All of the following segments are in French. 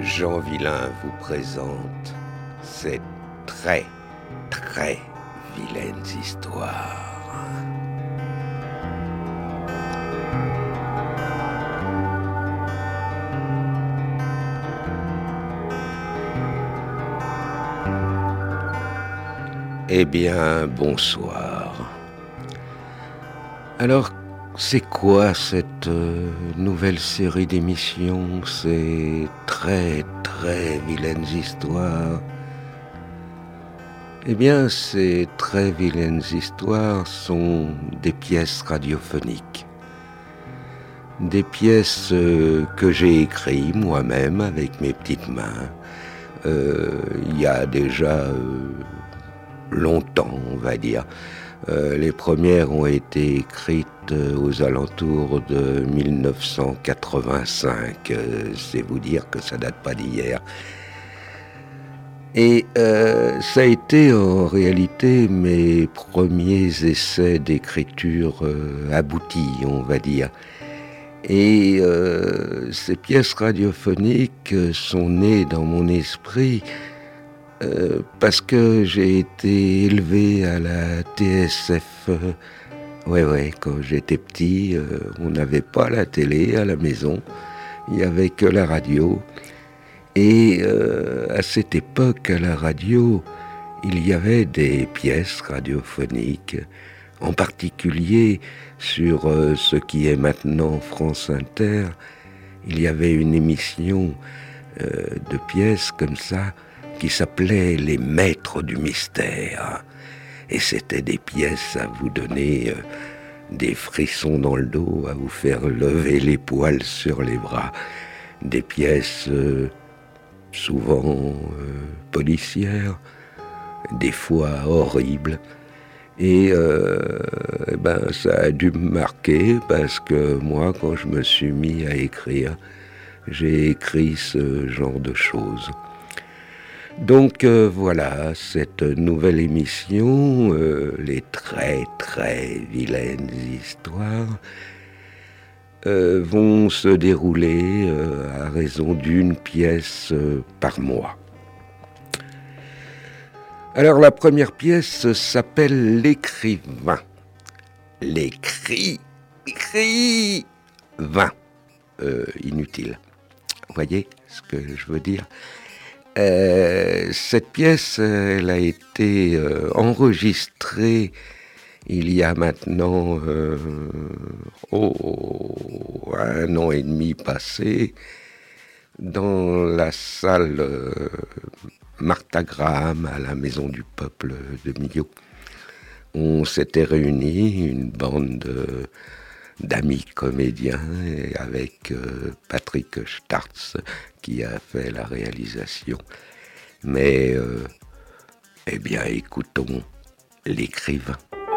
Jean Villain vous présente ces très, très vilaines histoires. Eh bien, bonsoir. Alors, c'est quoi cette nouvelle série d'émissions, ces très, très vilaines histoires? Eh bien, ces très vilaines histoires sont des pièces radiophoniques. Des pièces que j'ai écrites moi-même avec mes petites mains. Il y a déjà longtemps, on va dire. Les premières ont été écrites aux alentours de 1985. C'est vous dire que ça date pas d'hier. Et ça a été en réalité mes premiers essais d'écriture aboutis, on va dire. Et ces pièces radiophoniques sont nées dans mon esprit parce que j'ai été élevé à la TSF. Ouais, quand j'étais petit, on n'avait pas la télé à la maison, il n'y avait que la radio. Et à cette époque, à la radio, il y avait des pièces radiophoniques, en particulier sur ce qui est maintenant France Inter. Il y avait une émission de pièces comme ça, qui s'appelait Les Maîtres du Mystère. Et c'était des pièces à vous donner des frissons dans le dos, à vous faire lever les poils sur les bras. Des pièces souvent policières, des fois horribles. Et ça a dû me marquer parce que moi, quand je me suis mis à écrire, j'ai écrit ce genre de choses. Donc voilà, cette nouvelle émission, les très très vilaines histoires, vont se dérouler à raison d'une pièce par mois. Alors la première pièce s'appelle L'écrivain. L'écrivain. Inutile. Vous voyez ce que je veux dire ? Cette pièce, elle a été enregistrée il y a maintenant 1 an et demi passé dans la salle Martha Graham à la Maison du Peuple de Millau. On s'était réunis, une bande d'amis comédiens, avec Patrick Startz qui a fait la réalisation. Mais, eh bien, écoutons l'écrivain.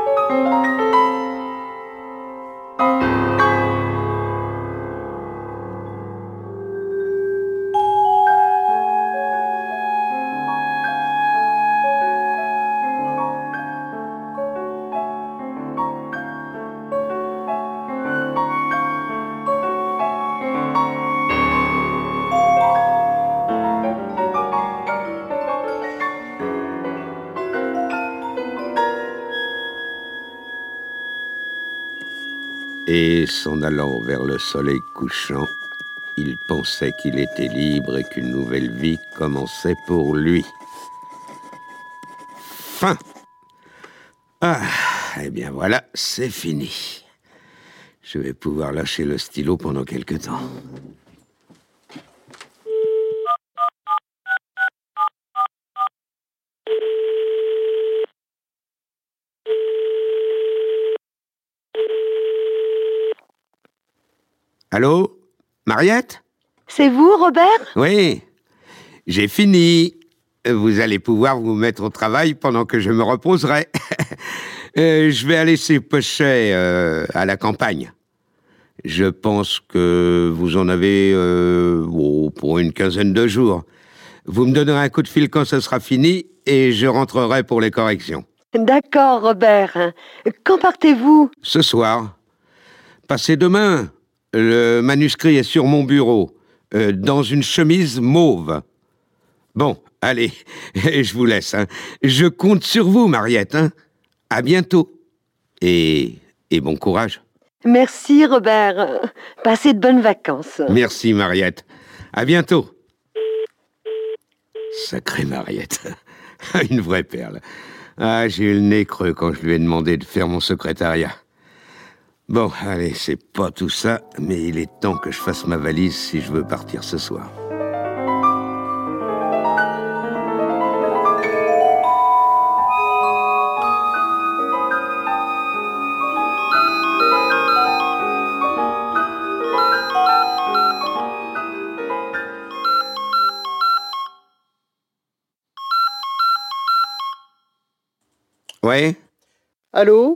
Et s'en allant vers le soleil couchant, il pensait qu'il était libre et qu'une nouvelle vie commençait pour lui. Fin. Eh bien voilà, c'est fini. Je vais pouvoir lâcher le stylo pendant quelque temps. Allô ? Mariette ? C'est vous, Robert ? Oui, j'ai fini. Vous allez pouvoir vous mettre au travail pendant que je me reposerai. Je vais aller chez Pochet à la campagne. Je pense que vous en avez pour une quinzaine de jours. Vous me donnerez un coup de fil quand ce sera fini et je rentrerai pour les corrections. D'accord, Robert. Quand partez-vous ? Ce soir. Passez demain. Le manuscrit est sur mon bureau. dans une chemise mauve. Bon, allez, je vous laisse. Hein. Je compte sur vous, Mariette. Hein. À bientôt. Et bon courage. Merci, Robert. Passez de bonnes vacances. Merci, Mariette. À bientôt. Sacrée Mariette. Une vraie perle. Ah, j'ai eu le nez creux quand je lui ai demandé de faire mon secrétariat. Bon, allez, c'est pas tout ça, mais il est temps que je fasse ma valise si je veux partir ce soir. Ouais ? Allô ?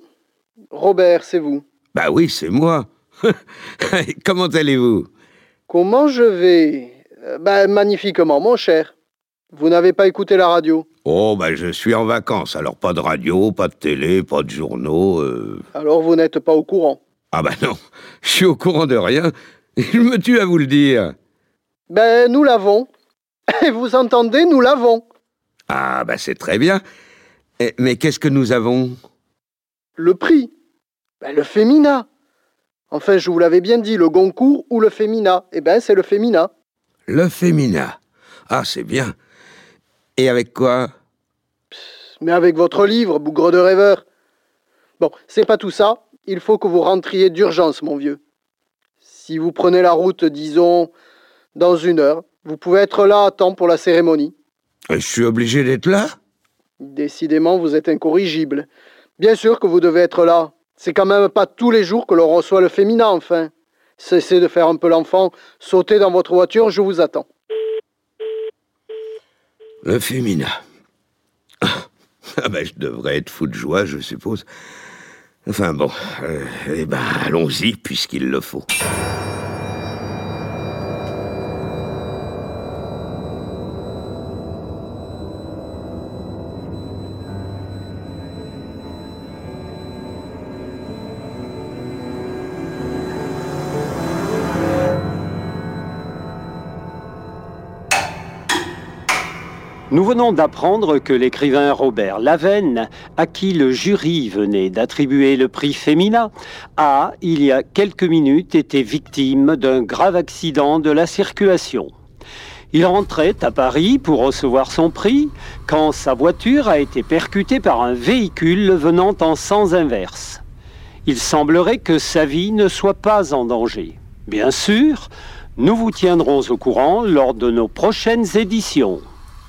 Robert, c'est vous. Bah oui, c'est moi. Comment allez-vous ? Comment je vais ? Magnifiquement, mon cher. Vous n'avez pas écouté la radio ? Oh, bah je suis en vacances, alors pas de radio, pas de télé, pas de journaux. Alors vous n'êtes pas au courant ? Ah bah non, je suis au courant de rien. Je me tue à vous le dire. Nous l'avons. Vous entendez, nous l'avons. Ah bah c'est très bien. Mais qu'est-ce que nous avons ? Le prix. Le Femina. Enfin, je vous l'avais bien dit, le Goncourt ou le Femina. C'est le Femina. Le Femina. Ah, c'est bien. Et avec quoi ? Mais avec votre livre, bougre de rêveur. Bon, c'est pas tout ça. Il faut que vous rentriez d'urgence, mon vieux. Si vous prenez la route, disons, dans 1 heure, vous pouvez être là à temps pour la cérémonie. Je suis obligé d'être là ? Décidément, vous êtes incorrigible. Bien sûr que vous devez être là. C'est quand même pas tous les jours que l'on reçoit le Femina, enfin. Cessez de faire un peu l'enfant. Sautez dans votre voiture, je vous attends. Le Femina. Je devrais être fou de joie, je suppose. Enfin bon, allons-y, puisqu'il le faut. Nous venons d'apprendre que l'écrivain Robert Lavenne, à qui le jury venait d'attribuer le prix Femina, a, il y a quelques minutes, été victime d'un grave accident de la circulation. Il rentrait à Paris pour recevoir son prix quand sa voiture a été percutée par un véhicule venant en sens inverse. Il semblerait que sa vie ne soit pas en danger. Bien sûr, nous vous tiendrons au courant lors de nos prochaines éditions.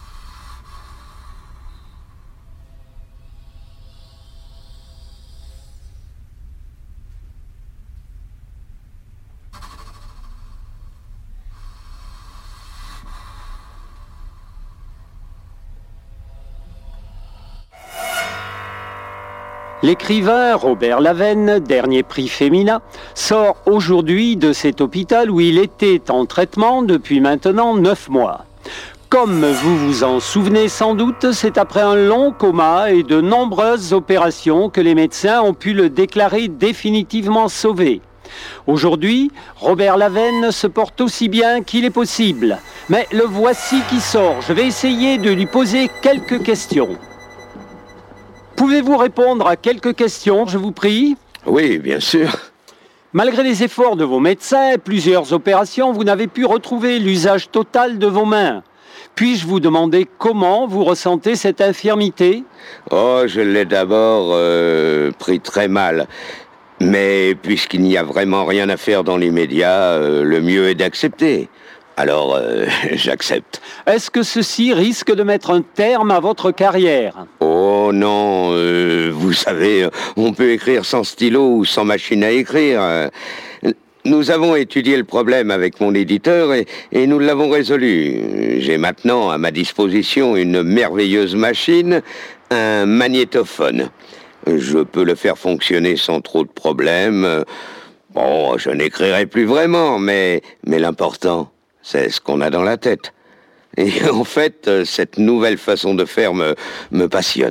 L'écrivain Robert Lavenne, dernier prix Femina, sort aujourd'hui de cet hôpital où il était en traitement depuis maintenant 9 mois. Comme vous vous en souvenez sans doute, c'est après un long coma et de nombreuses opérations que les médecins ont pu le déclarer définitivement sauvé. Aujourd'hui, Robert Lavenne se porte aussi bien qu'il est possible. Mais le voici qui sort. Je vais essayer de lui poser quelques questions. Pouvez-vous répondre à quelques questions, je vous prie ? Oui, bien sûr. Malgré les efforts de vos médecins et plusieurs opérations, vous n'avez pu retrouver l'usage total de vos mains. Puis-je vous demander comment vous ressentez cette infirmité ? Oh, je l'ai d'abord pris très mal. Mais puisqu'il n'y a vraiment rien à faire dans l'immédiat, le mieux est d'accepter. Alors, j'accepte. Est-ce que ceci risque de mettre un terme à votre carrière ? Oh non, vous savez, on peut écrire sans stylo ou sans machine à écrire. Nous avons étudié le problème avec mon éditeur et nous l'avons résolu. J'ai maintenant à ma disposition une merveilleuse machine, un magnétophone. Je peux le faire fonctionner sans trop de problèmes. Bon, je n'écrirai plus vraiment, mais l'important, c'est ce qu'on a dans la tête. Et en fait, cette nouvelle façon de faire me passionne.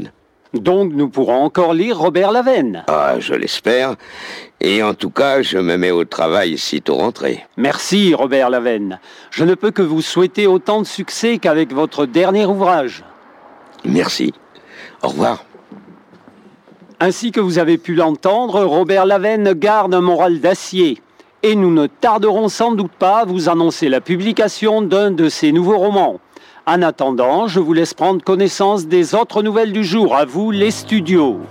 Donc nous pourrons encore lire Robert Lavenne. Ah, je l'espère. Et en tout cas, je me mets au travail sitôt rentré. Merci Robert Lavenne. Je ne peux que vous souhaiter autant de succès qu'avec votre dernier ouvrage. Merci. Au revoir. Ainsi que vous avez pu l'entendre, Robert Lavenne garde un moral d'acier. Et nous ne tarderons sans doute pas à vous annoncer la publication d'un de ses nouveaux romans. En attendant, je vous laisse prendre connaissance des autres nouvelles du jour. À vous, les studios.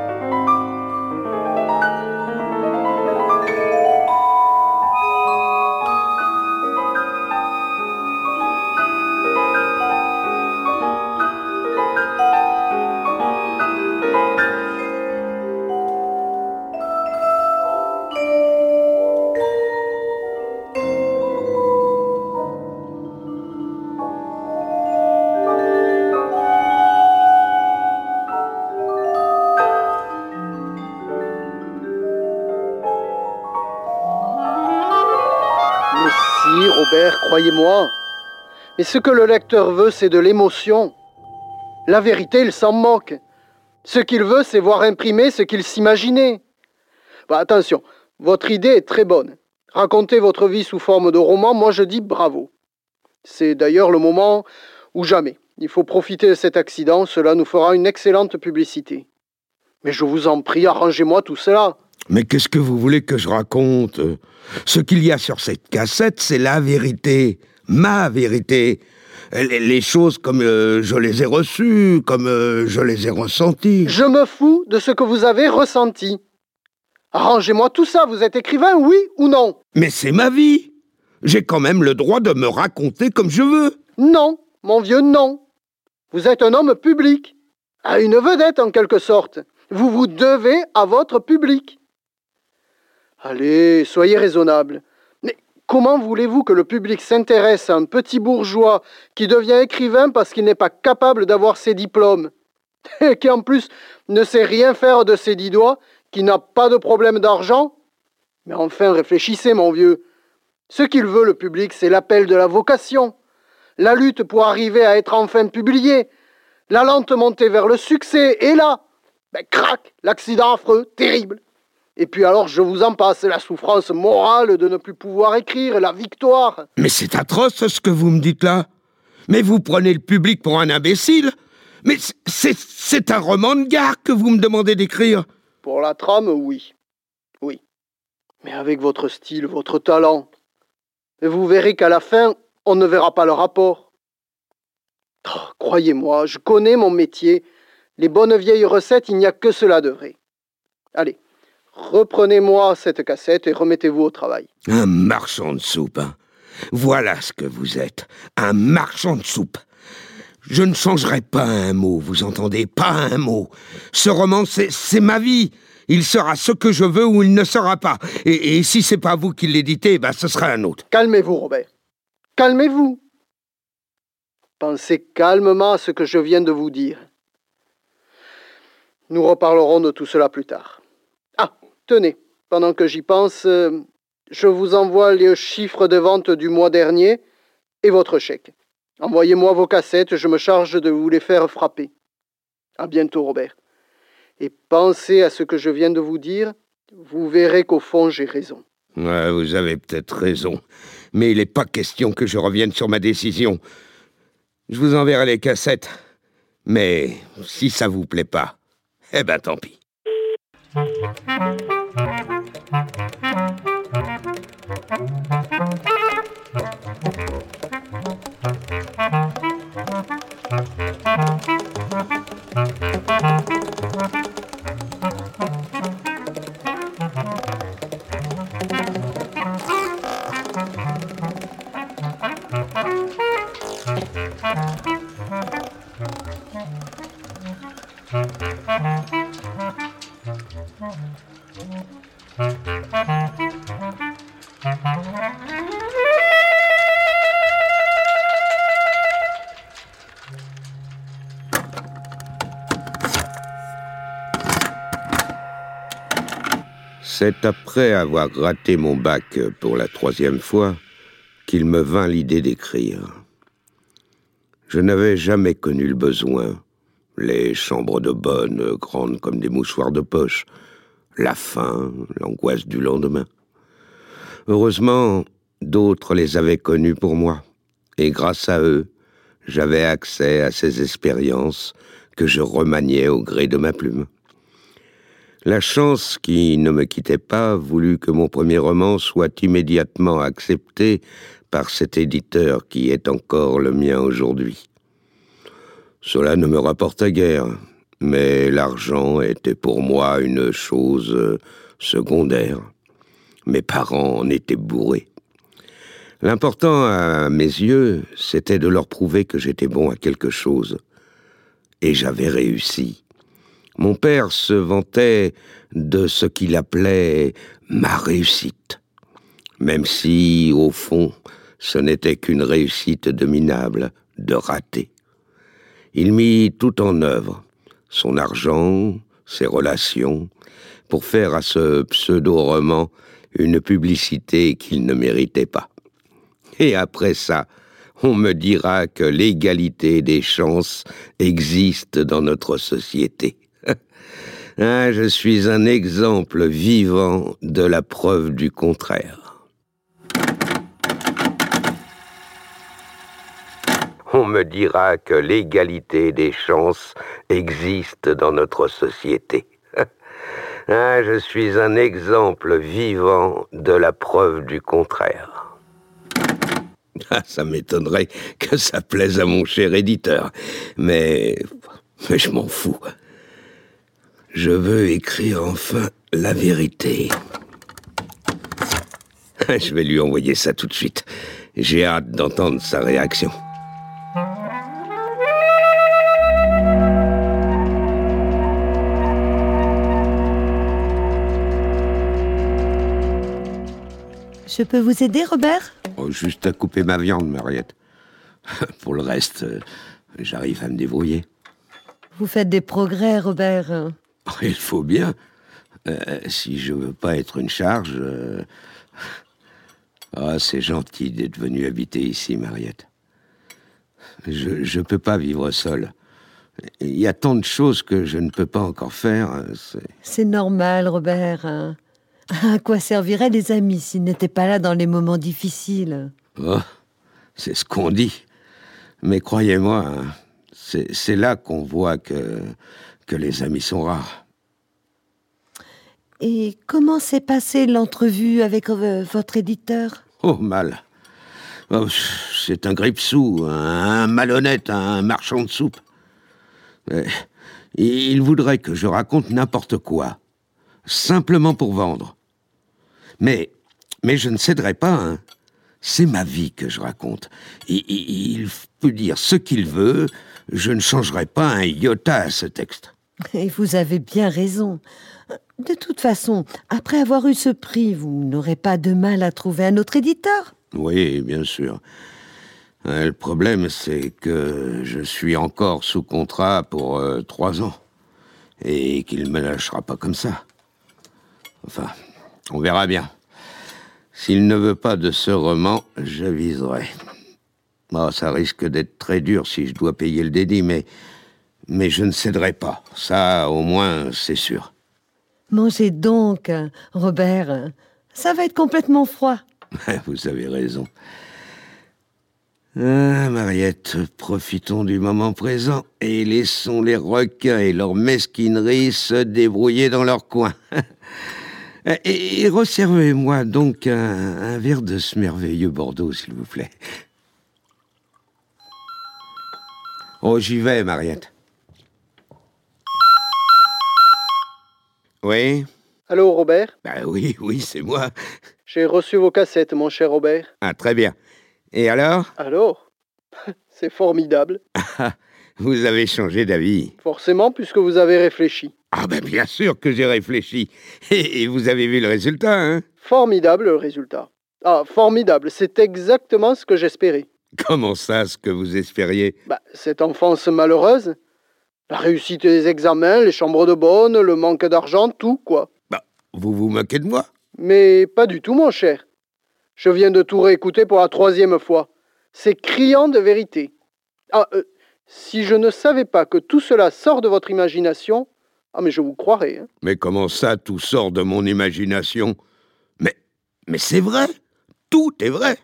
Si, Robert, croyez-moi. Mais ce que le lecteur veut, c'est de l'émotion. La vérité, il s'en moque. Ce qu'il veut, c'est voir imprimer ce qu'il s'imaginait. Attention, votre idée est très bonne. Raconter votre vie sous forme de roman, moi je dis bravo. C'est d'ailleurs le moment ou jamais. Il faut profiter de cet accident, cela nous fera une excellente publicité. Mais je vous en prie, arrangez-moi tout cela. Mais qu'est-ce que vous voulez que je raconte ? Ce qu'il y a sur cette cassette, c'est la vérité, ma vérité. Les choses comme je les ai reçues, comme je les ai ressenties. Je me fous de ce que vous avez ressenti. Arrangez-moi tout ça, vous êtes écrivain, oui ou non ? Mais c'est ma vie. J'ai quand même le droit de me raconter comme je veux. Non, mon vieux, non. Vous êtes un homme public, à une vedette en quelque sorte. Vous vous devez à votre public. Allez, soyez raisonnable. Mais comment voulez-vous que le public s'intéresse à un petit bourgeois qui devient écrivain parce qu'il n'est pas capable d'avoir ses diplômes, et qui en plus ne sait rien faire de ses 10 doigts, qui n'a pas de problème d'argent ? Mais enfin, réfléchissez, mon vieux. Ce qu'il veut, le public, c'est l'appel de la vocation, la lutte pour arriver à être enfin publié, la lente montée vers le succès, et là, crac, l'accident affreux, terrible. Et puis alors, je vous en passe, la souffrance morale de ne plus pouvoir écrire, la victoire. Mais c'est atroce ce que vous me dites là. Mais vous prenez le public pour un imbécile. Mais c'est un roman de gare que vous me demandez d'écrire. Pour la trame, oui. Oui. Mais avec votre style, votre talent. Et vous verrez qu'à la fin, on ne verra pas le rapport. Oh, croyez-moi, je connais mon métier. Les bonnes vieilles recettes, il n'y a que cela de vrai. Allez. Reprenez-moi cette cassette et remettez-vous au travail. Un marchand de soupe, hein. Voilà ce que vous êtes, un marchand de soupe. Je ne changerai pas un mot, vous entendez ? Pas un mot. Ce roman, c'est ma vie. Il sera ce que je veux ou il ne sera pas. Et si c'est pas vous qui l'éditez, ce sera un autre. Calmez-vous, Robert. Calmez-vous. Pensez calmement à ce que je viens de vous dire. Nous reparlerons de tout cela plus tard. Tenez, pendant que j'y pense, je vous envoie les chiffres de vente du mois dernier et votre chèque. Envoyez-moi vos cassettes, je me charge de vous les faire frapper. À bientôt, Robert. Et pensez à ce que je viens de vous dire, vous verrez qu'au fond, j'ai raison. Ouais, vous avez peut-être raison, mais il n'est pas question que je revienne sur ma décision. Je vous enverrai les cassettes, mais si ça vous plaît pas, tant pis. C'est après avoir gratté mon bac pour la 3e fois qu'il me vint l'idée d'écrire. Je n'avais jamais connu le besoin, Les chambres de bonne, grandes comme des mouchoirs de poche. La faim, l'angoisse du lendemain. Heureusement, d'autres les avaient connus pour moi. Et grâce à eux, j'avais accès à ces expériences que je remaniais au gré de ma plume. La chance qui ne me quittait pas voulut que mon premier roman soit immédiatement accepté par cet éditeur qui est encore le mien aujourd'hui. Cela ne me rapportait guère, mais l'argent était pour moi une chose secondaire. Mes parents en étaient bourrés. L'important à mes yeux, c'était de leur prouver que j'étais bon à quelque chose. Et j'avais réussi. Mon père se vantait de ce qu'il appelait ma réussite. Même si, au fond, ce n'était qu'une réussite de minable, de raté. Il mit tout en œuvre, son argent, ses relations, pour faire à ce pseudo-roman une publicité qu'il ne méritait pas. Et après ça, on me dira que l'égalité des chances existe dans notre société. Ah, je suis un exemple vivant de la preuve du contraire. On me dira que l'égalité des chances existe dans notre société. Ah, je suis un exemple vivant de la preuve du contraire. Ah, ça m'étonnerait que ça plaise à mon cher éditeur, mais je m'en fous. Je veux écrire enfin la vérité. Je vais lui envoyer ça tout de suite. J'ai hâte d'entendre sa réaction. Je peux vous aider, Robert? Oh, juste à couper ma viande, Mariette. Pour le reste, j'arrive à me débrouiller. Vous faites des progrès, Robert. Il faut bien. Si je veux pas être une charge... Ah, c'est gentil d'être venu habiter ici, Mariette. Je peux pas vivre seul. Il y a tant de choses que je ne peux pas encore faire. C'est normal, Robert. À quoi serviraient les amis s'ils n'étaient pas là dans les moments difficiles? Oh, c'est ce qu'on dit. Mais croyez-moi, c'est là qu'on voit que les amis sont rares. Et comment s'est passée l'entrevue avec votre éditeur? Oh, mal. Oh, c'est un grippe-sous, un malhonnête, un marchand de soupe. Il voudrait que je raconte n'importe quoi, simplement pour vendre. Mais je ne céderai pas, hein. C'est ma vie que je raconte. Il peut dire ce qu'il veut, je ne changerai pas un iota à ce texte. Et vous avez bien raison. De toute façon, après avoir eu ce prix, vous n'aurez pas de mal à trouver un autre éditeur? Oui, bien sûr. Le problème, c'est que je suis encore sous contrat pour 3 ans. Et qu'il ne me lâchera pas comme ça. Enfin, on verra bien. S'il ne veut pas de ce roman, j'aviserai. Oh, ça risque d'être très dur si je dois payer le dédit, mais je ne céderai pas. Ça, au moins, c'est sûr. Mangez donc, Robert. Ça va être complètement froid. Vous avez raison. Ah, Mariette, profitons du moment présent et laissons les requins et leur mesquinerie se débrouiller dans leur coin. Et resservez-moi donc un verre de ce merveilleux Bordeaux, s'il vous plaît. Oh, j'y vais, Mariette. Oui? Allô, Robert? Oui, c'est moi. J'ai reçu vos cassettes, mon cher Robert. Ah, très bien. Et alors? Alors? C'est formidable. Vous avez changé d'avis. Forcément, puisque vous avez réfléchi. Ah ben bien sûr que j'ai réfléchi. Et vous avez vu le résultat, hein? Formidable, le résultat. Ah, formidable, c'est exactement ce que j'espérais. Comment ça, ce que vous espériez? Cette enfance malheureuse, la réussite des examens, les chambres de bonne, le manque d'argent, tout, quoi. Vous vous moquez de moi? Mais pas du tout, mon cher. Je viens de tout réécouter pour la 3e fois. C'est criant de vérité. Ah, Si je ne savais pas que tout cela sort de votre imagination, mais je vous croirais. Hein. Mais comment ça, tout sort de mon imagination ? Mais c'est vrai, tout est vrai.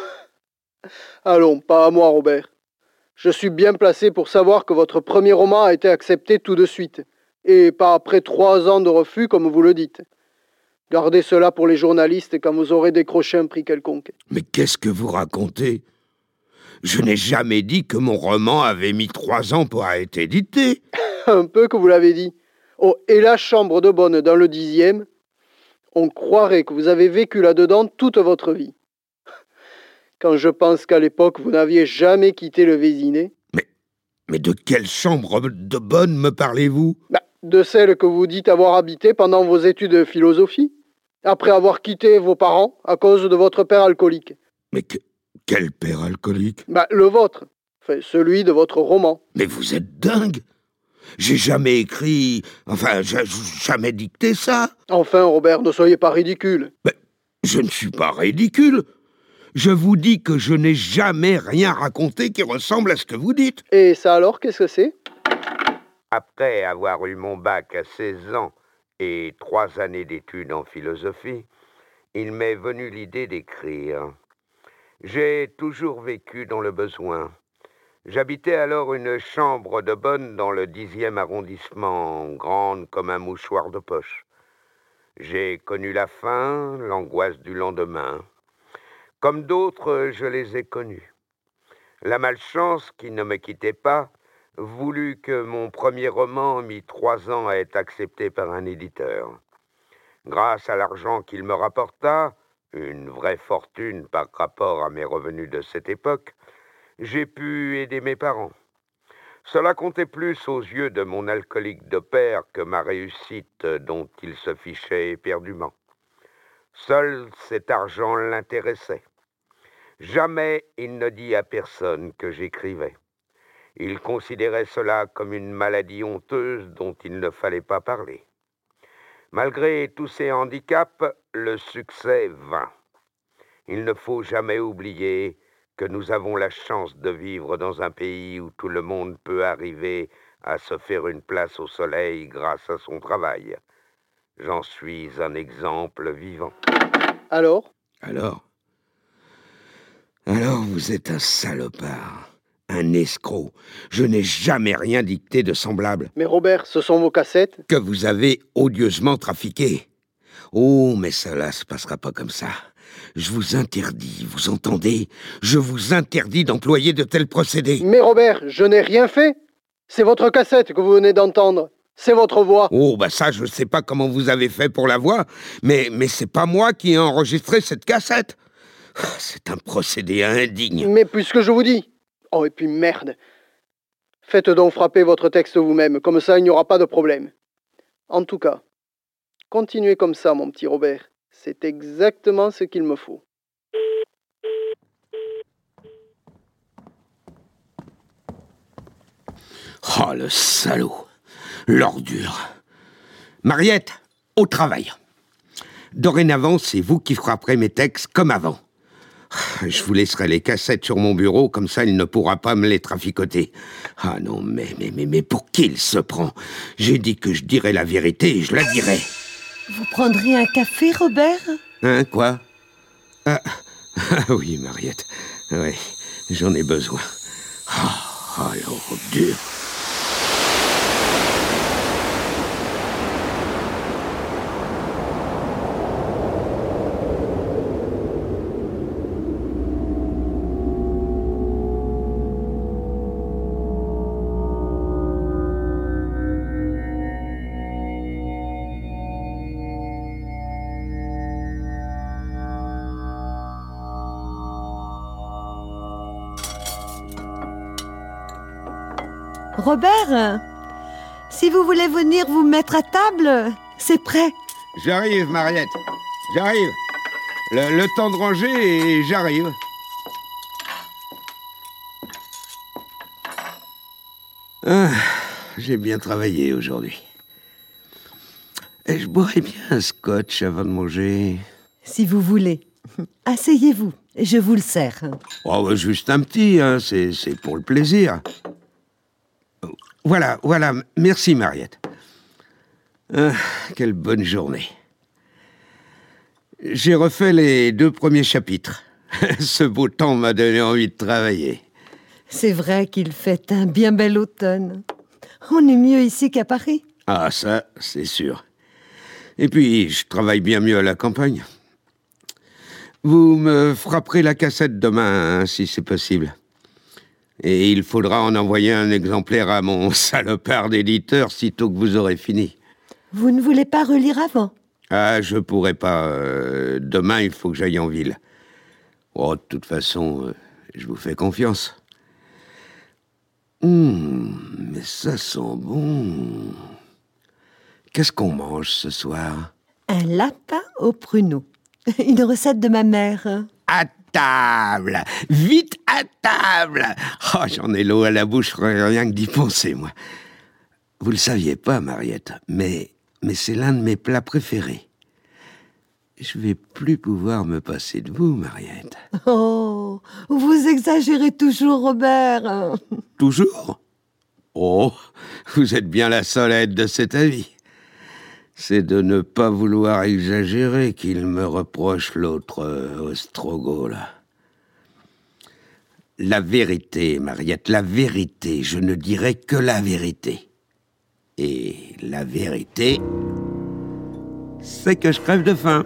Allons, pas à moi, Robert. Je suis bien placé pour savoir que votre premier roman a été accepté tout de suite, et pas après 3 ans de refus, comme vous le dites. Gardez cela pour les journalistes quand vous aurez décroché un prix quelconque. Mais qu'est-ce que vous racontez ? Je n'ai jamais dit que mon roman avait mis 3 ans pour être édité. Un peu que vous l'avez dit. Oh, et la chambre de bonne dans le 10e, on croirait que vous avez vécu là-dedans toute votre vie. Quand je pense qu'à l'époque, vous n'aviez jamais quitté le Vésinet. Mais de quelle chambre de bonne me parlez-vous ? De celle que vous dites avoir habité pendant vos études de philosophie, après avoir quitté vos parents à cause de votre père alcoolique. Mais quel père alcoolique ? Le vôtre, enfin celui de votre roman. Mais vous êtes dingue ! J'ai jamais écrit... Enfin, j'ai jamais dicté ça. Enfin, Robert, ne soyez pas ridicule. Mais je ne suis pas ridicule. Je vous dis que je n'ai jamais rien raconté qui ressemble à ce que vous dites. Et ça alors, qu'est-ce que c'est ? Après avoir eu mon bac à 16 ans et 3 années d'études en philosophie, il m'est venu l'idée d'écrire. J'ai toujours vécu dans le besoin. J'habitais alors une chambre de bonne dans le 10e arrondissement, grande comme un mouchoir de poche. J'ai connu la faim, l'angoisse du lendemain. Comme d'autres, je les ai connus. La malchance, qui ne me quittait pas, voulut que mon premier roman mit 3 ans à être accepté par un éditeur. Grâce à l'argent qu'il me rapporta, une vraie fortune par rapport à mes revenus de cette époque, j'ai pu aider mes parents. Cela comptait plus aux yeux de mon alcoolique de père que ma réussite dont il se fichait éperdument. Seul cet argent l'intéressait. Jamais il ne dit à personne que j'écrivais. Il considérait cela comme une maladie honteuse dont il ne fallait pas parler. Malgré tous ces handicaps, le succès vint. Il ne faut jamais oublier que nous avons la chance de vivre dans un pays où tout le monde peut arriver à se faire une place au soleil grâce à son travail. J'en suis un exemple vivant. Alors, vous êtes un salopard, un escroc. Je n'ai jamais rien dicté de semblable. Mais Robert, ce sont vos cassettes ? Que vous avez odieusement trafiquées. Oh, mais cela se passera pas comme ça. Je vous interdis, vous entendez ? Je vous interdis d'employer de tels procédés. Mais Robert, je n'ai rien fait. C'est votre cassette que vous venez d'entendre. C'est votre voix. Oh, ça, je ne sais pas comment vous avez fait pour la voix, mais c'est pas moi qui ai enregistré cette cassette. C'est un procédé indigne. Mais puisque je vous dis... Oh, et puis merde. Faites donc frapper votre texte vous-même, comme ça il n'y aura pas de problème. En tout cas, continuez comme ça, mon petit Robert. C'est exactement ce qu'il me faut. Oh, le salaud. L'ordure. Mariette, au travail. Dorénavant, c'est vous qui frapperez mes textes comme avant. Je vous laisserai les cassettes sur mon bureau, comme ça il ne pourra pas me les traficoter. Ah non, mais pour qui il se prend ? J'ai dit que je dirais la vérité et je la dirai. Vous prendriez un café, Robert ? Hein, quoi ? Ah oui, Mariette. Oui, j'en ai besoin. Oh, l'ordure. Robert, si vous voulez venir vous mettre à table, c'est prêt. J'arrive, Mariette. J'arrive. Le temps de ranger et j'arrive. J'ai bien travaillé aujourd'hui. Et je boirais bien un scotch avant de manger. Si vous voulez. Asseyez-vous, je vous le sers. Oh, juste un petit, hein, c'est pour le plaisir. Voilà. Merci, Mariette. Ah, quelle bonne journée. J'ai refait les 2 premiers chapitres. Ce beau temps m'a donné envie de travailler. C'est vrai qu'il fait un bien bel automne. On est mieux ici qu'à Paris. Ah, ça, c'est sûr. Et puis, je travaille bien mieux à la campagne. Vous me frapperez la cassette demain, hein, si c'est possible. Et il faudra en envoyer un exemplaire à mon salopard d'éditeur sitôt que vous aurez fini. Vous ne voulez pas relire avant? Ah, je pourrai pas. Demain, il faut que j'aille en ville. Oh, de toute façon, je vous fais confiance. Mais ça sent bon. Qu'est-ce qu'on mange ce soir? Un lapin au pruneau. Une recette de ma mère. À table! Vite à table! Oh, j'en ai l'eau à la bouche, rien que d'y penser, moi. Vous le saviez pas, Mariette, mais c'est l'un de mes plats préférés. Je vais plus pouvoir me passer de vous, Mariette. Oh, vous exagérez toujours, Robert. Toujours? Oh, vous êtes bien la seule à être de cet avis. C'est de ne pas vouloir exagérer qu'il me reproche l'autre Ostrogo, là. La vérité, Mariette, la vérité. Je ne dirai que la vérité. Et la vérité, c'est que je crève de faim.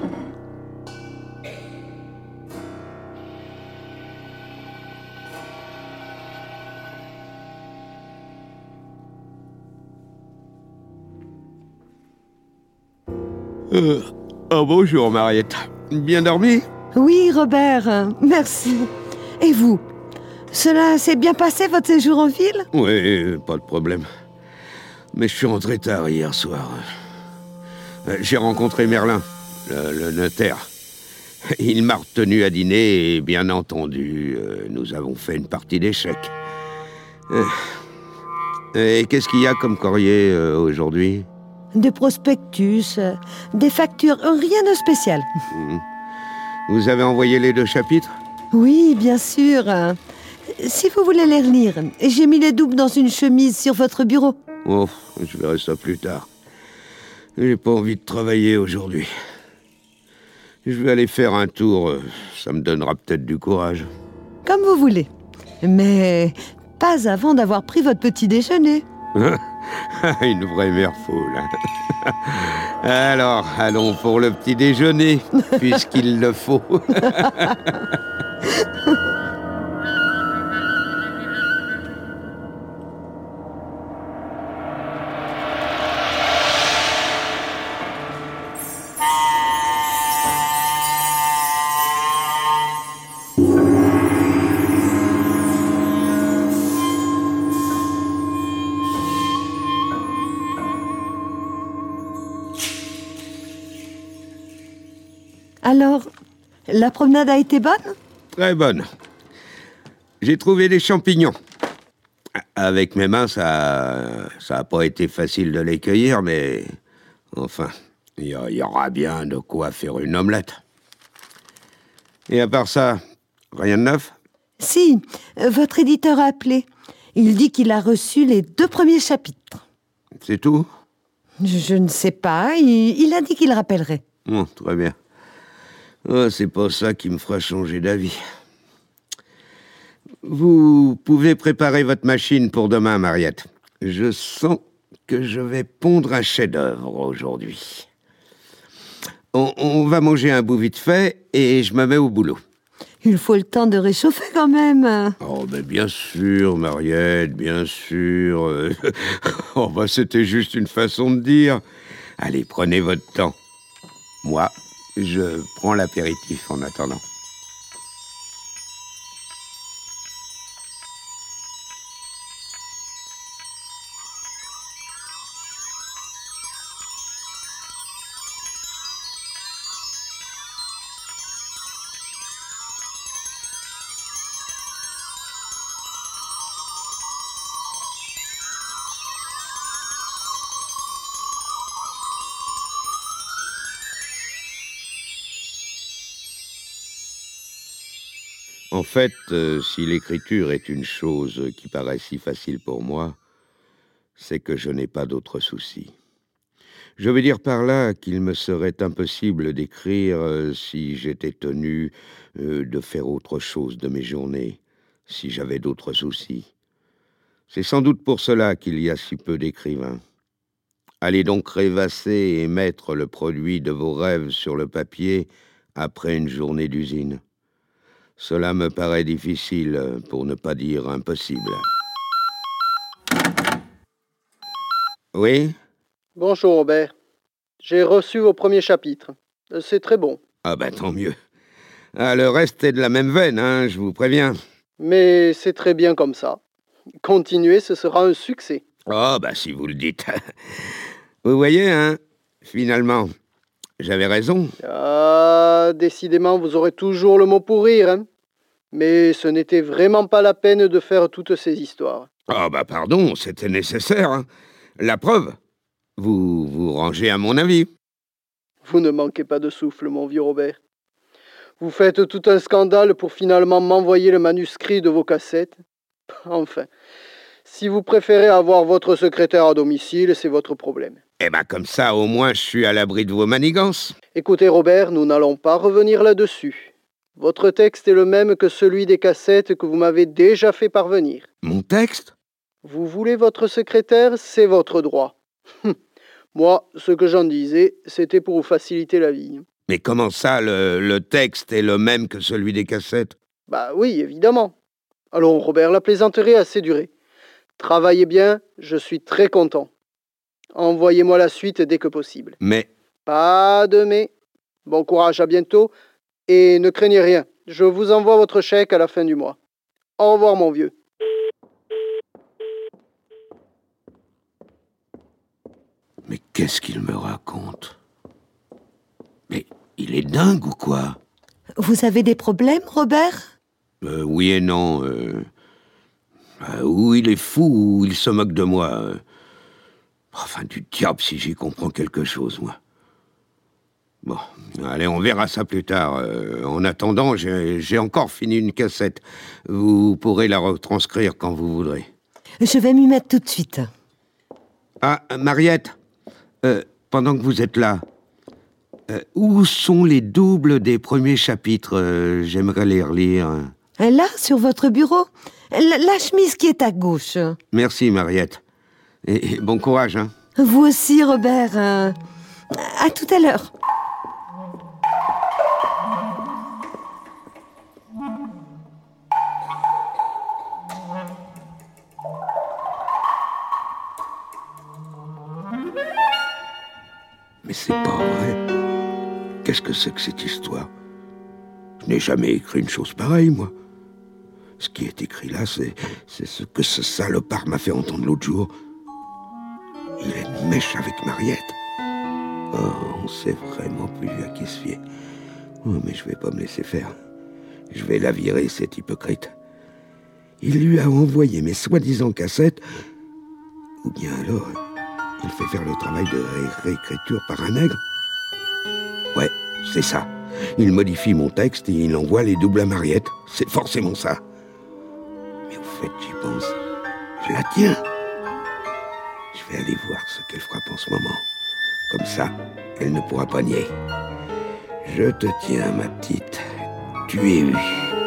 Bonjour, Mariette. Bien dormi? Oui, Robert, merci. Et vous? Cela s'est bien passé, votre séjour en ville? Oui, pas de problème. Mais je suis rentré tard hier soir. J'ai rencontré Merlin, le notaire. Il m'a retenu à dîner et, bien entendu, nous avons fait une partie d'échecs. Et qu'est-ce qu'il y a comme courrier aujourd'hui? Des prospectus, des factures, rien de spécial. Vous avez envoyé les 2 chapitres? Oui, bien sûr. Si vous voulez les relire, j'ai mis les doubles dans une chemise sur votre bureau. Oh, je verrai ça plus tard. J'ai pas envie de travailler aujourd'hui. Je vais aller faire un tour, ça me donnera peut-être du courage. Comme vous voulez. Mais pas avant d'avoir pris votre petit déjeuner. Une vraie mère foule. Alors, allons pour le petit déjeuner, puisqu'il le faut. Alors, la promenade a été bonne? Très bonne. J'ai trouvé des champignons. Avec mes mains, ça a pas été facile de les cueillir, mais enfin, il y aura bien de quoi faire une omelette. Et à part ça, rien de neuf? Si, votre éditeur a appelé. Il dit qu'il a reçu les 2 premiers chapitres. C'est tout? Je ne sais pas, il a dit qu'il rappellerait. Bon, très bien. Oh, c'est pas ça qui me fera changer d'avis. Vous pouvez préparer votre machine pour demain, Mariette. Je sens que je vais pondre un chef-d'œuvre aujourd'hui. On va manger un bout vite fait et je me mets au boulot. Il faut le temps de réchauffer quand même. Oh, ben bien sûr, Mariette, bien sûr. Oh, ben c'était juste une façon de dire. Allez, prenez votre temps. Moi, je prends l'apéritif en attendant. En fait, si l'écriture est une chose qui paraît si facile pour moi, c'est que je n'ai pas d'autres soucis. Je veux dire par là qu'il me serait impossible d'écrire si j'étais tenu de faire autre chose de mes journées, si j'avais d'autres soucis. C'est sans doute pour cela qu'il y a si peu d'écrivains. Allez donc rêvasser et mettre le produit de vos rêves sur le papier après une journée d'usine. Cela me paraît difficile, pour ne pas dire impossible. Oui ? Bonjour Robert. J'ai reçu vos premiers chapitres. C'est très bon. Ah ben tant mieux. Ah, le reste est de la même veine, hein, je vous préviens. Mais c'est très bien comme ça. Continuez, ce sera un succès. Oh, bah si vous le dites. Vous voyez, hein, finalement, j'avais raison. Ah, décidément, vous aurez toujours le mot pour rire, hein. Mais ce n'était vraiment pas la peine de faire toutes ces histoires. Ah bah pardon, c'était nécessaire, hein. La preuve, vous vous rangez à mon avis. Vous ne manquez pas de souffle, mon vieux Robert. Vous faites tout un scandale pour finalement m'envoyer le manuscrit de vos cassettes. Enfin, si vous préférez avoir votre secrétaire à domicile, c'est votre problème. Eh ben comme ça, au moins, je suis à l'abri de vos manigances. Écoutez, Robert, nous n'allons pas revenir là-dessus. Votre texte est le même que celui des cassettes que vous m'avez déjà fait parvenir. Mon texte ? Vous voulez votre secrétaire, c'est votre droit. Moi, ce que j'en disais, c'était pour vous faciliter la vie. Mais comment ça, le texte est le même que celui des cassettes ? Bah oui, évidemment. Allons, Robert, la plaisanterie a assez duré. Travaillez bien, je suis très content. Envoyez-moi la suite dès que possible. Mais... Pas de mais. Bon courage, à bientôt. Et ne craignez rien, je vous envoie votre chèque à la fin du mois. Au revoir, mon vieux. Mais qu'est-ce qu'il me raconte ? Mais il est dingue ou quoi ? Vous avez des problèmes, Robert ? Oui et non. Ou il est fou, ou il se moque de moi. Enfin, du diable si j'y comprends quelque chose, moi. Bon, allez, on verra ça plus tard. En attendant, j'ai encore fini une cassette. Vous pourrez la retranscrire quand vous voudrez. Je vais m'y mettre tout de suite. Ah, Mariette, pendant que vous êtes là, où sont les doubles des premiers chapitres ? J'aimerais les relire. Là, sur votre bureau, la chemise qui est à gauche. Merci, Mariette. Et bon courage, hein. Vous aussi, Robert. À tout à l'heure. Mais c'est pas vrai. Qu'est-ce que c'est que cette histoire ? Je n'ai jamais écrit une chose pareille, moi. Ce qui est écrit là, c'est ce que ce salopard m'a fait entendre l'autre jour. Il est de mèche avec Mariette. Oh, on sait vraiment plus à qui se fier. Oh, mais je vais pas me laisser faire. Je vais la virer, cette hypocrite. Il lui a envoyé mes soi-disant cassettes, ou bien alors, il fait faire le travail de réécriture par un nègre. Ouais, c'est ça. Il modifie mon texte et il envoie les doubles à Mariette. C'est forcément ça. Mais au fait, j'y pense. Je la tiens. Je vais aller voir ce qu'elle frappe en ce moment. Comme ça, elle ne pourra pas nier. Je te tiens, ma petite. Tu es eue.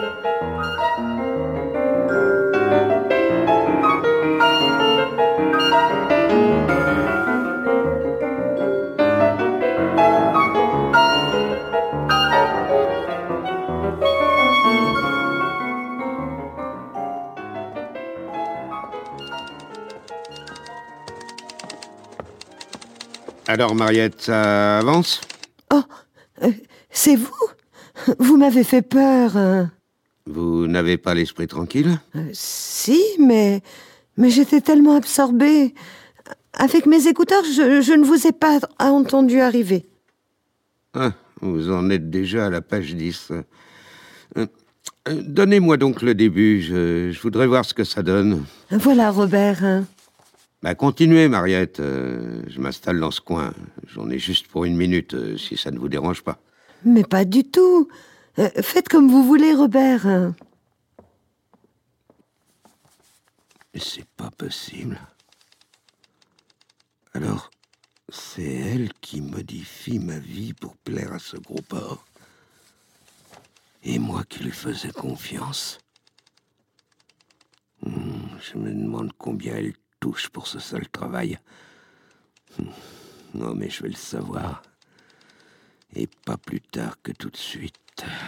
Alors, Mariette, ça avance ? Oh, c'est vous ? Vous m'avez fait peur. Vous n'avez pas l'esprit tranquille ? Si, mais j'étais tellement absorbée. Avec mes écouteurs, je ne vous ai pas entendu arriver. Ah, vous en êtes déjà à la page 10. Donnez-moi donc le début, je voudrais voir ce que ça donne. Voilà, Robert. Bah, continuez, Mariette. Je m'installe dans ce coin. J'en ai juste pour 1 minute, si ça ne vous dérange pas. Mais pas du tout. Faites comme vous voulez, Robert. Mais c'est pas possible. Alors, c'est elle qui modifie ma vie pour plaire à ce gros porc. Et moi qui lui faisais confiance. Je me demande combien elle touche pour ce seul travail. Non, mais je vais le savoir. Et pas plus tard que tout de suite.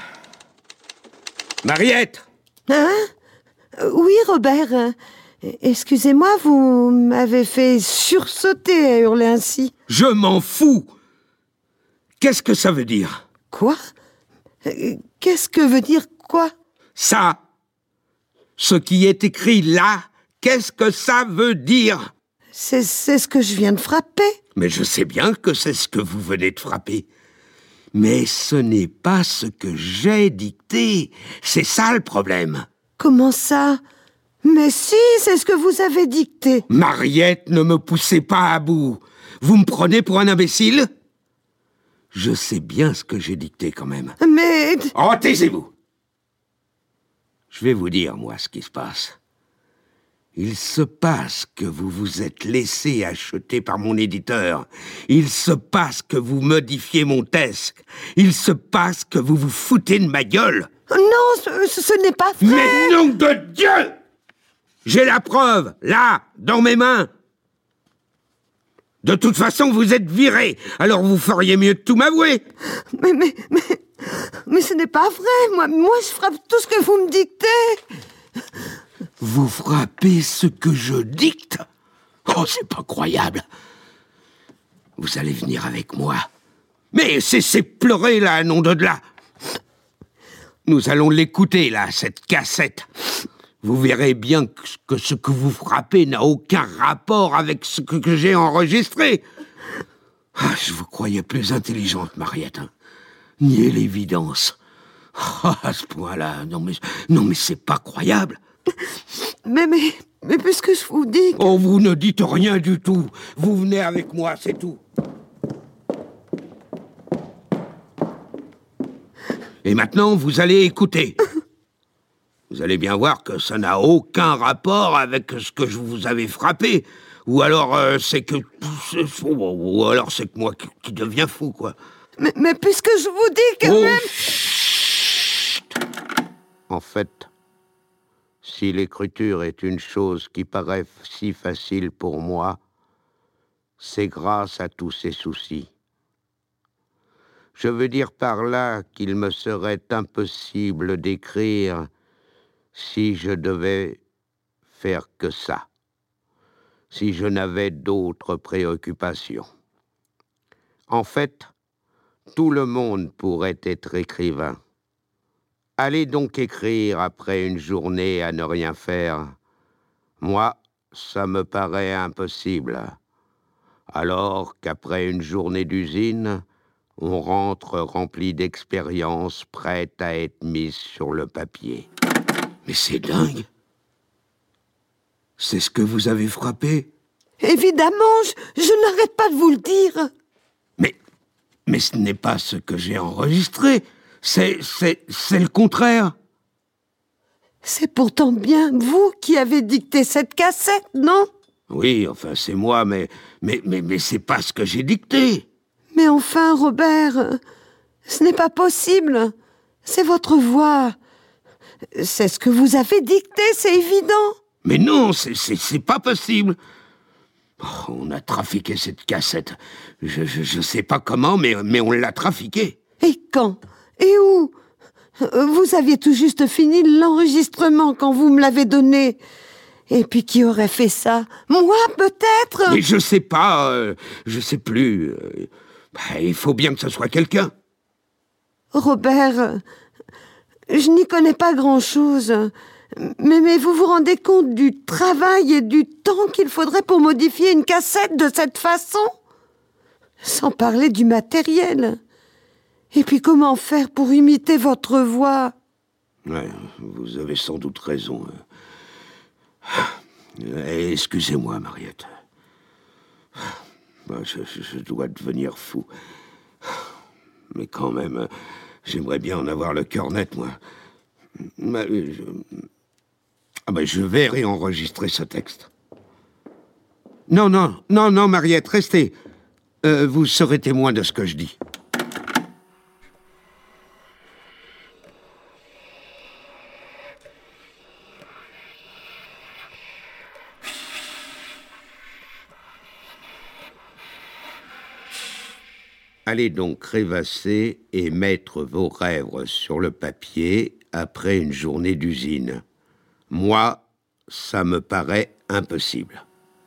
Mariette! Hein? Oui, Robert. Excusez-moi, vous m'avez fait sursauter à hurler ainsi. Je m'en fous! Qu'est-ce que ça veut dire? Quoi? Qu'est-ce que veut dire quoi? Ça! Ce qui est écrit là, qu'est-ce que ça veut dire? C'est ce que je viens de frapper. Mais je sais bien que c'est ce que vous venez de frapper. Mais ce n'est pas ce que j'ai dicté. C'est ça le problème. Comment ça? Mais si, c'est ce que vous avez dicté. Mariette, ne me poussez pas à bout. Vous me prenez pour un imbécile? Je sais bien ce que j'ai dicté quand même. Mais... Oh, taisez-vous! Je vais vous dire, moi, ce qui se passe. Il se passe que vous vous êtes laissé acheter par mon éditeur. Il se passe que vous modifiez mon texte. Il se passe que vous vous foutez de ma gueule. Non, ce n'est pas vrai. Mais nom de Dieu! J'ai la preuve, là, dans mes mains. De toute façon, vous êtes viré, alors vous feriez mieux de tout m'avouer. Mais ce n'est pas vrai. Moi, je frappe tout ce que vous me dictez. Vous frappez ce que je dicte? Oh, c'est pas croyable. Vous allez venir avec moi. Mais cessez de pleurer, là, nom de là. Nous allons l'écouter, là, cette cassette. Vous verrez bien que ce que vous frappez n'a aucun rapport avec ce que j'ai enregistré. Ah, je vous croyais plus intelligente, Mariette. Hein. Niez l'évidence. Oh, à ce point-là, non mais c'est pas croyable. Mais puisque je vous dis... Oh, vous ne dites rien du tout. Vous venez avec moi, c'est tout. Et maintenant, vous allez écouter. Vous allez bien voir que ça n'a aucun rapport avec ce que je vous avais frappé. Ou alors, c'est que moi qui deviens fou, quoi. Mais puisque je vous dis que même... Chut. En fait, si l'écriture est une chose qui paraît si facile pour moi, c'est grâce à tous ces soucis. Je veux dire par là qu'il me serait impossible d'écrire si je devais faire que ça, si je n'avais d'autres préoccupations. En fait, tout le monde pourrait être écrivain. Allez donc écrire après une journée à ne rien faire. Moi, ça me paraît impossible. Alors qu'après une journée d'usine, on rentre rempli d'expériences prêtes à être mises sur le papier. Mais c'est dingue. C'est ce que vous avez frappé? Évidemment, je n'arrête pas de vous le dire. Mais ce n'est pas ce que j'ai enregistré. C'est le contraire. C'est pourtant bien vous qui avez dicté cette cassette, non? Oui, enfin, c'est moi, mais c'est pas ce que j'ai dicté. Mais enfin, Robert, ce n'est pas possible. C'est votre voix. C'est ce que vous avez dicté, c'est évident. Mais non, c'est pas possible. Oh, on a trafiqué cette cassette. Je sais pas comment, mais on l'a trafiquée. Et quand? Et où? Vous aviez tout juste fini l'enregistrement quand vous me l'avez donné. Et puis qui aurait fait ça? Moi, peut-être? Mais je sais pas, je sais plus. Il faut bien que ce soit quelqu'un. Robert, je n'y connais pas grand-chose. Mais vous vous rendez compte du travail et du temps qu'il faudrait pour modifier une cassette de cette façon? Sans parler du matériel. Et puis comment faire pour imiter votre voix? Ouais, vous avez sans doute raison. Excusez-moi, Mariette. Je dois devenir fou. Mais quand même, j'aimerais bien en avoir le cœur net, moi. Je vais réenregistrer ce texte. Non, Mariette, restez. Vous serez témoin de ce que je dis. Allez donc rêvasser et mettre vos rêves sur le papier après une journée d'usine. Moi, ça me paraît impossible.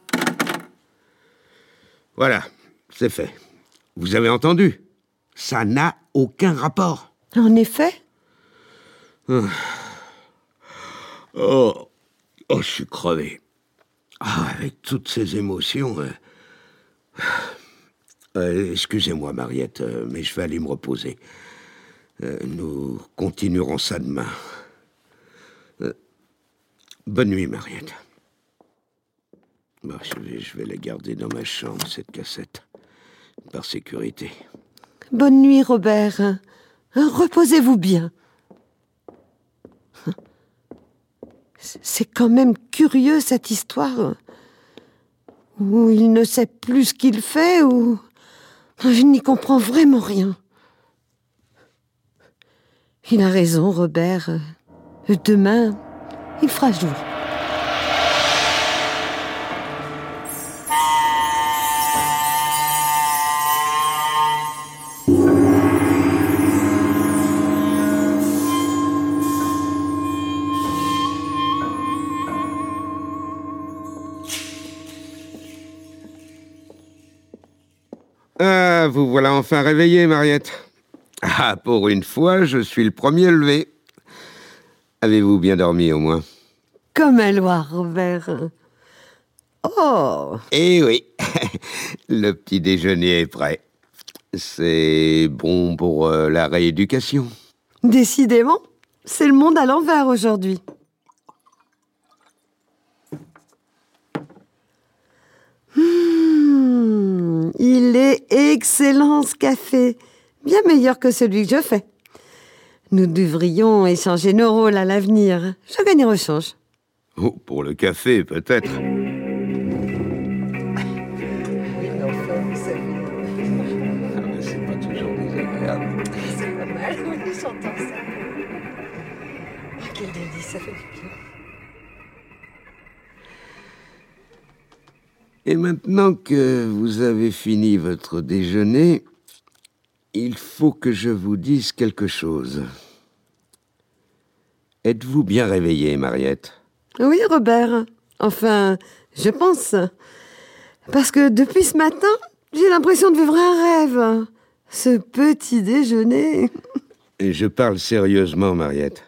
Voilà, c'est fait. Vous avez entendu? Ça n'a aucun rapport. En effet. Oh, je suis crevé. Avec toutes ces émotions... excusez-moi, Mariette, mais je vais aller me reposer. Nous continuerons ça demain. Bonne nuit, Mariette. Bon, je vais la garder dans ma chambre, cette cassette, par sécurité. Bonne nuit, Robert. Reposez-vous bien. C'est quand même curieux, cette histoire. Où il ne sait plus ce qu'il fait, ou... Je n'y comprends vraiment rien. Il a raison, Robert. Demain, il fera jour. Vous voilà enfin réveillée, Mariette. Pour une fois, je suis le premier levé. Avez-vous bien dormi, au moins? Comme un loi, Robert. Oh! Eh oui, le petit déjeuner est prêt. C'est bon pour la rééducation. Décidément, c'est le monde à l'envers aujourd'hui. Il est excellent, ce café. Bien meilleur que celui que je fais. Nous devrions échanger nos rôles à l'avenir. Je gagne rechange. Oh, pour le café, peut-être. C'est pas toujours désagréable. C'est pas mal, oui, j'entends ça. Oh, quel délice, ça fait du bien. Et maintenant que vous avez fini votre déjeuner, il faut que je vous dise quelque chose. Êtes-vous bien réveillée, Mariette? Oui, Robert. Enfin, je pense. Parce que depuis ce matin, j'ai l'impression de vivre un rêve. Ce petit déjeuner. Et je parle sérieusement, Mariette.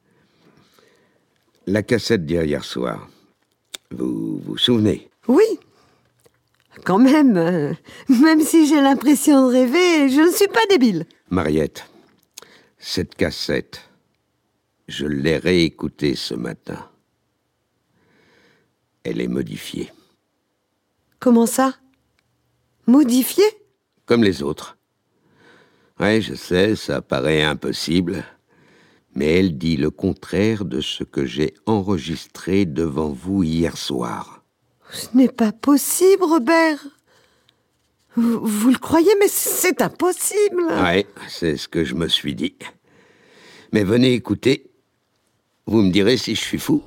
La cassette d'hier soir. Vous vous souvenez? Oui. Quand même, même si j'ai l'impression de rêver, je ne suis pas débile. Mariette, cette cassette, je l'ai réécoutée ce matin. Elle est modifiée. Comment ça? Modifiée? Comme les autres. Ouais, je sais, ça paraît impossible, mais elle dit le contraire de ce que j'ai enregistré devant vous hier soir. Ce n'est pas possible, Robert. Vous le croyez, mais c'est impossible. Ouais, c'est ce que je me suis dit. Mais venez écouter. Vous me direz si je suis fou.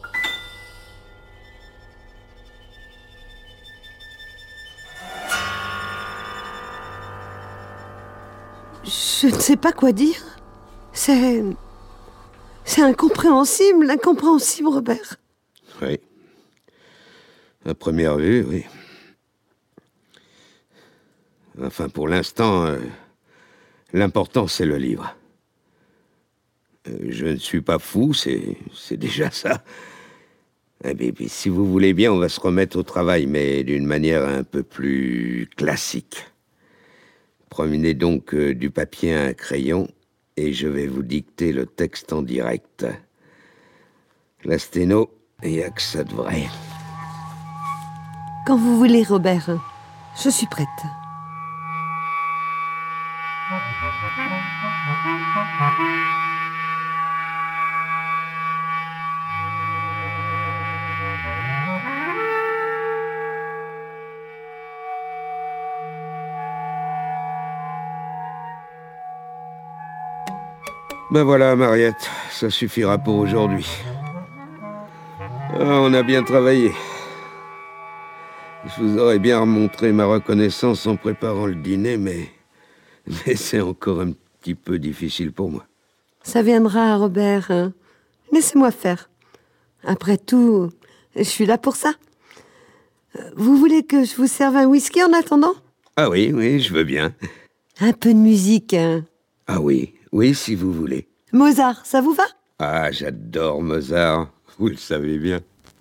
Je ne sais pas quoi dire. C'est incompréhensible, Robert. Oui. À première vue, oui. Enfin, pour l'instant, l'important, c'est le livre. Je ne suis pas fou, c'est déjà ça. Eh bien, si vous voulez bien, on va se remettre au travail, mais d'une manière un peu plus classique. Prenez donc du papier à un crayon, et je vais vous dicter le texte en direct. La sténo, il n'y a que ça de vrai. Quand vous voulez, Robert. Je suis prête. Ben voilà, Mariette, ça suffira pour aujourd'hui. Ah, on a bien travaillé. Je vous aurais bien remontré ma reconnaissance en préparant le dîner, mais c'est encore un petit peu difficile pour moi. Ça viendra, Robert. Hein. Laissez-moi faire. Après tout, je suis là pour ça. Vous voulez que je vous serve un whisky en attendant ? Ah oui, je veux bien. Un peu de musique. Hein. Ah oui, si vous voulez. Mozart, ça vous va ? Ah, j'adore Mozart, vous le savez bien.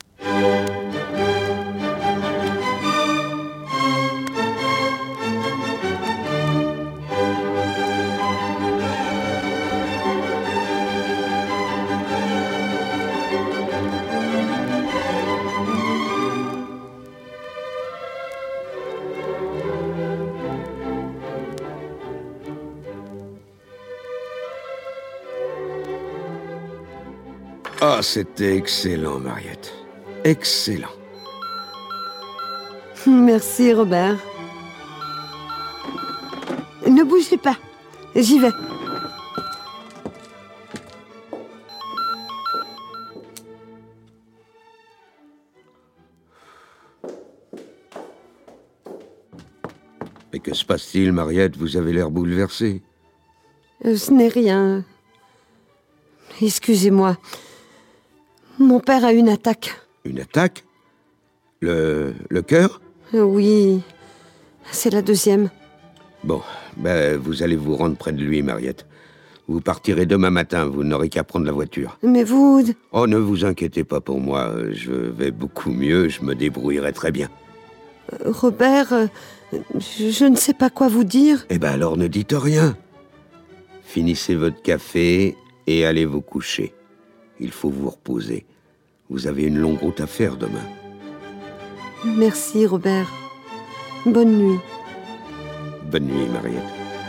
Ah, c'était excellent, Mariette. Excellent. Merci, Robert. Ne bougez pas. J'y vais. Mais que se passe-t-il, Mariette? Vous avez l'air bouleversée. Ce n'est rien. Excusez-moi. Mon père a une attaque. Une attaque? Le cœur? Oui, c'est la deuxième. Bon, vous allez vous rendre près de lui, Mariette. Vous partirez demain matin, vous n'aurez qu'à prendre la voiture. Mais vous... Oh, ne vous inquiétez pas pour moi, je vais beaucoup mieux, je me débrouillerai très bien. Robert, je ne sais pas quoi vous dire. Eh ben alors ne dites rien. Finissez votre café et allez vous coucher. Il faut vous reposer. Vous avez une longue route à faire demain. Merci, Robert. Bonne nuit. Bonne nuit, Mariette.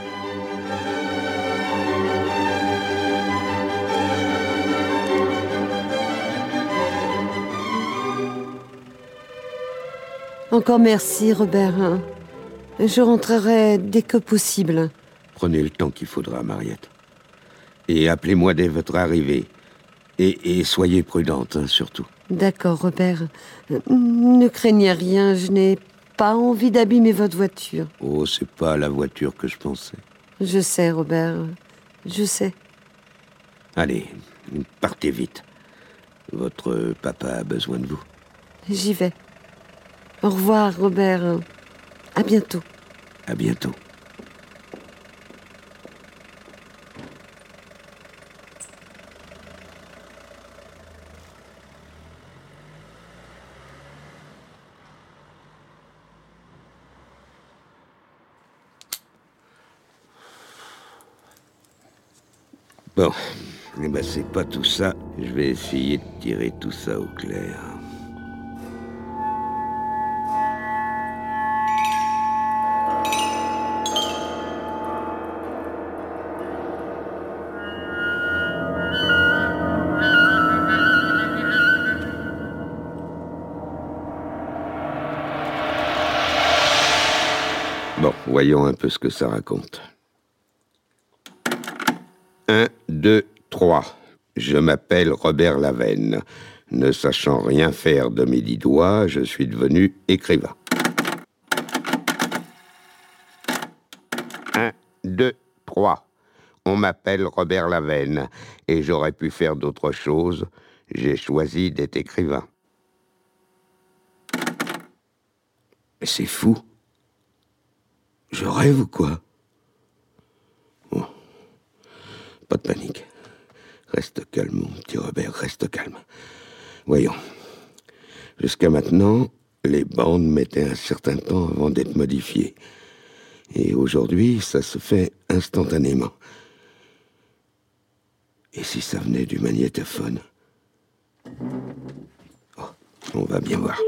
Encore merci, Robert. Je rentrerai dès que possible. Prenez le temps qu'il faudra, Mariette. Et appelez-moi dès votre arrivée. Et soyez prudente, hein, surtout. D'accord, Robert. Ne craignez rien, je n'ai pas envie d'abîmer votre voiture. Oh, c'est pas la voiture que je pensais. Je sais, Robert. Je sais. Allez, partez vite. Votre papa a besoin de vous. J'y vais. Au revoir, Robert. À bientôt. À bientôt. Bon, c'est pas tout ça. Je vais essayer de tirer tout ça au clair. Bon, voyons un peu ce que ça raconte. 1, 2, 3. Je m'appelle Robert Lavenne. Ne sachant rien faire de mes 10 doigts, je suis devenu écrivain. 1, 2, 3. On m'appelle Robert Lavenne et j'aurais pu faire d'autres choses. J'ai choisi d'être écrivain. Mais c'est fou. Je rêve ou quoi? Oh. Pas de panique. Reste calme, mon petit Robert, reste calme. Voyons. Jusqu'à maintenant, les bandes mettaient un certain temps avant d'être modifiées. Et aujourd'hui, ça se fait instantanément. Et si ça venait du magnétophone? Oh, on va bien voir.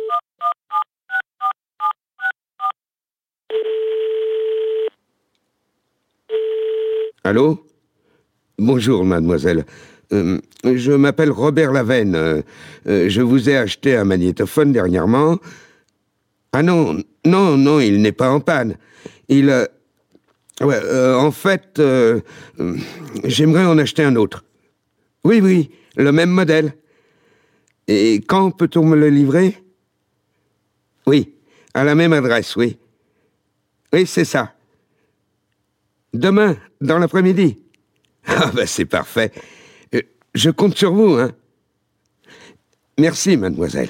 Allô? Bonjour, mademoiselle. Je m'appelle Robert Lavenne. Je vous ai acheté un magnétophone dernièrement. Ah non, il n'est pas en panne. Il Ouais, en fait, j'aimerais en acheter un autre. Oui, le même modèle. Et quand peut-on me le livrer? Oui, à la même adresse, oui. Oui, c'est ça. Demain, dans l'après-midi. Ah ben c'est parfait. Je compte sur vous, hein. Merci, mademoiselle.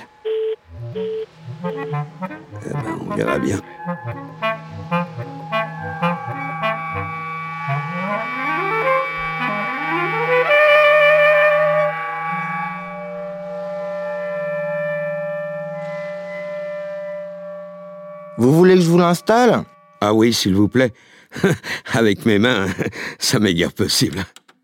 On verra bien. Vous voulez que je vous l'installe? Ah oui, s'il vous plaît. Avec mes mains, ça m'est guère possible.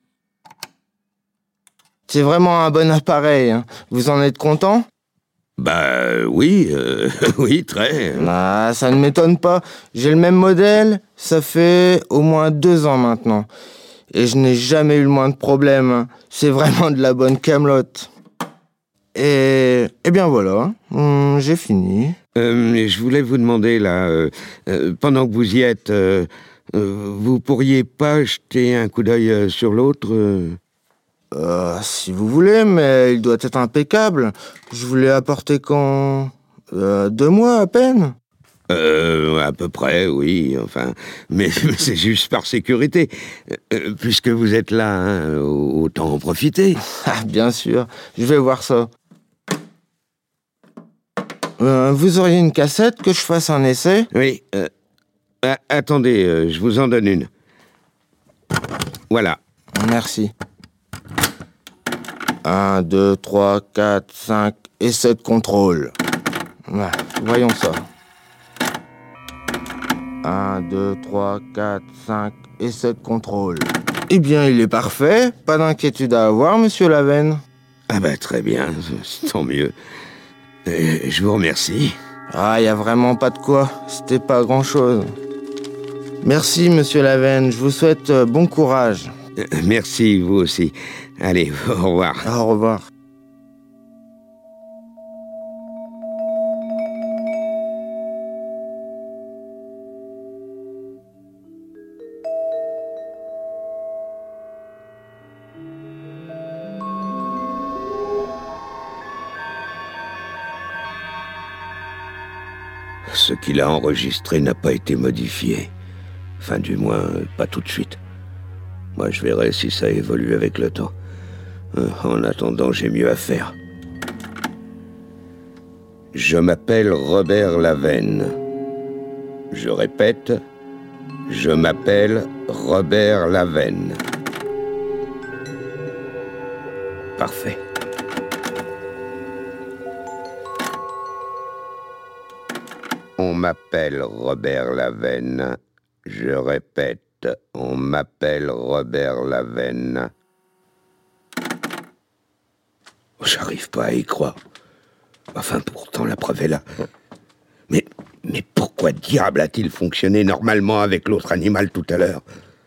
C'est vraiment un bon appareil, hein. Vous en êtes content? Bah oui, oui, très. Ah, ça ne m'étonne pas. J'ai le même modèle, ça fait au moins 2 ans maintenant. Et je n'ai jamais eu le moins de problème, hein. C'est vraiment de la bonne camelote. Et bien voilà, j'ai fini. Je voulais vous demander, là, pendant que vous y êtes, vous pourriez pas jeter un coup d'œil sur l'autre Si vous voulez, mais il doit être impeccable. Je vous l'ai apporté quand 2 mois à peine. À peu près, oui, enfin, mais c'est juste par sécurité. Puisque vous êtes là, hein, autant en profiter. Ah, bien sûr, je vais voir ça. Vous auriez une cassette que je fasse un essai? Oui, attendez, je vous en donne une. Voilà. Merci. 1, 2, 3, 4, 5, essai de contrôle. Ouais, voyons ça. 1, 2, 3, 4, 5, essai de contrôle. Eh bien, il est parfait. Pas d'inquiétude à avoir, monsieur Lavenne. Ah bah très bien, tant mieux. Je vous remercie. Ah, y a vraiment pas de quoi. C'était pas grand-chose. Merci, monsieur Lavenne. Je vous souhaite bon courage. Merci, vous aussi. Allez, au revoir. Au revoir. Ce qu'il a enregistré n'a pas été modifié. Enfin, du moins, pas tout de suite. Moi, je verrai si ça évolue avec le temps. En attendant, j'ai mieux à faire. Je m'appelle Robert Lavenne. Je répète, je m'appelle Robert Lavenne. Parfait. On m'appelle Robert Lavenne. Je répète, on m'appelle Robert Lavenne. J'arrive pas à y croire. Enfin, pourtant, la preuve est là. Mais pourquoi diable a-t-il fonctionné normalement avec l'autre animal tout à l'heure?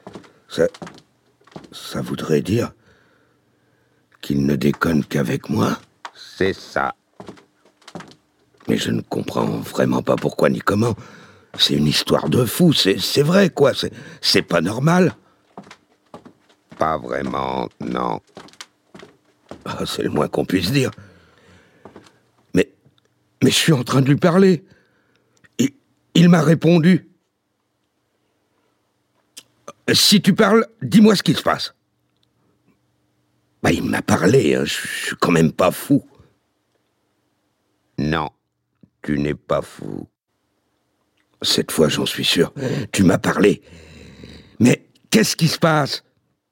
Ça voudrait dire qu'il ne déconne qu'avec moi? C'est ça. Mais je ne comprends vraiment pas pourquoi ni comment. C'est une histoire de fou, c'est vrai, quoi. C'est pas normal. Pas vraiment, non. Ah, c'est le moins qu'on puisse dire. Mais je suis en train de lui parler. Il m'a répondu. Si tu parles, dis-moi ce qui se passe. Bah, il m'a parlé, hein. Je suis quand même pas fou. Non, tu n'es pas fou. Cette fois, j'en suis sûr. Tu m'as parlé. Mais qu'est-ce qui se passe?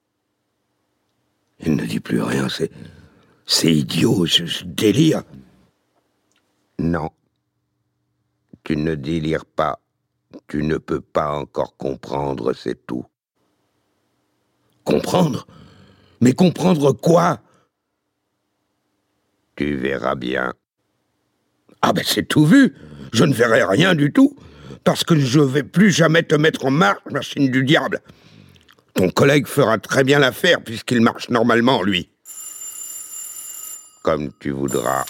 Il ne dit plus rien, c'est idiot, je délire. Non, tu ne délires pas. Tu ne peux pas encore comprendre, c'est tout. Comprendre? Mais comprendre quoi? Tu verras bien. Ah ben c'est tout vu. Je ne verrai rien du tout. Parce que je ne vais plus jamais te mettre en marche, machine du diable. Ton collègue fera très bien l'affaire puisqu'il marche normalement, lui. Comme tu voudras.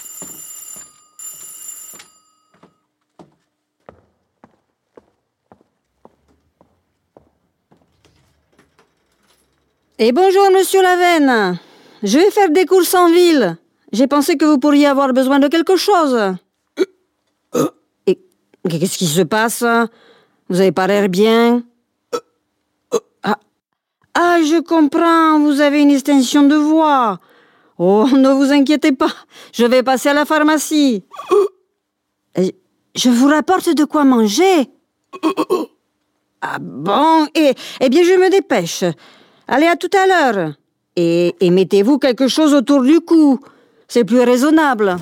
Et bonjour, monsieur Lavenne. Je vais faire des courses en ville. J'ai pensé que vous pourriez avoir besoin de quelque chose. Et qu'est-ce qui se passe? Vous avez pas l'air bien? Ah, je comprends, vous avez une extension de voix. Oh, ne vous inquiétez pas, je vais passer à la pharmacie. Je vous rapporte de quoi manger. Ah bon, eh bien je me dépêche. Allez, à tout à l'heure. Et mettez-vous quelque chose autour du cou. C'est plus raisonnable.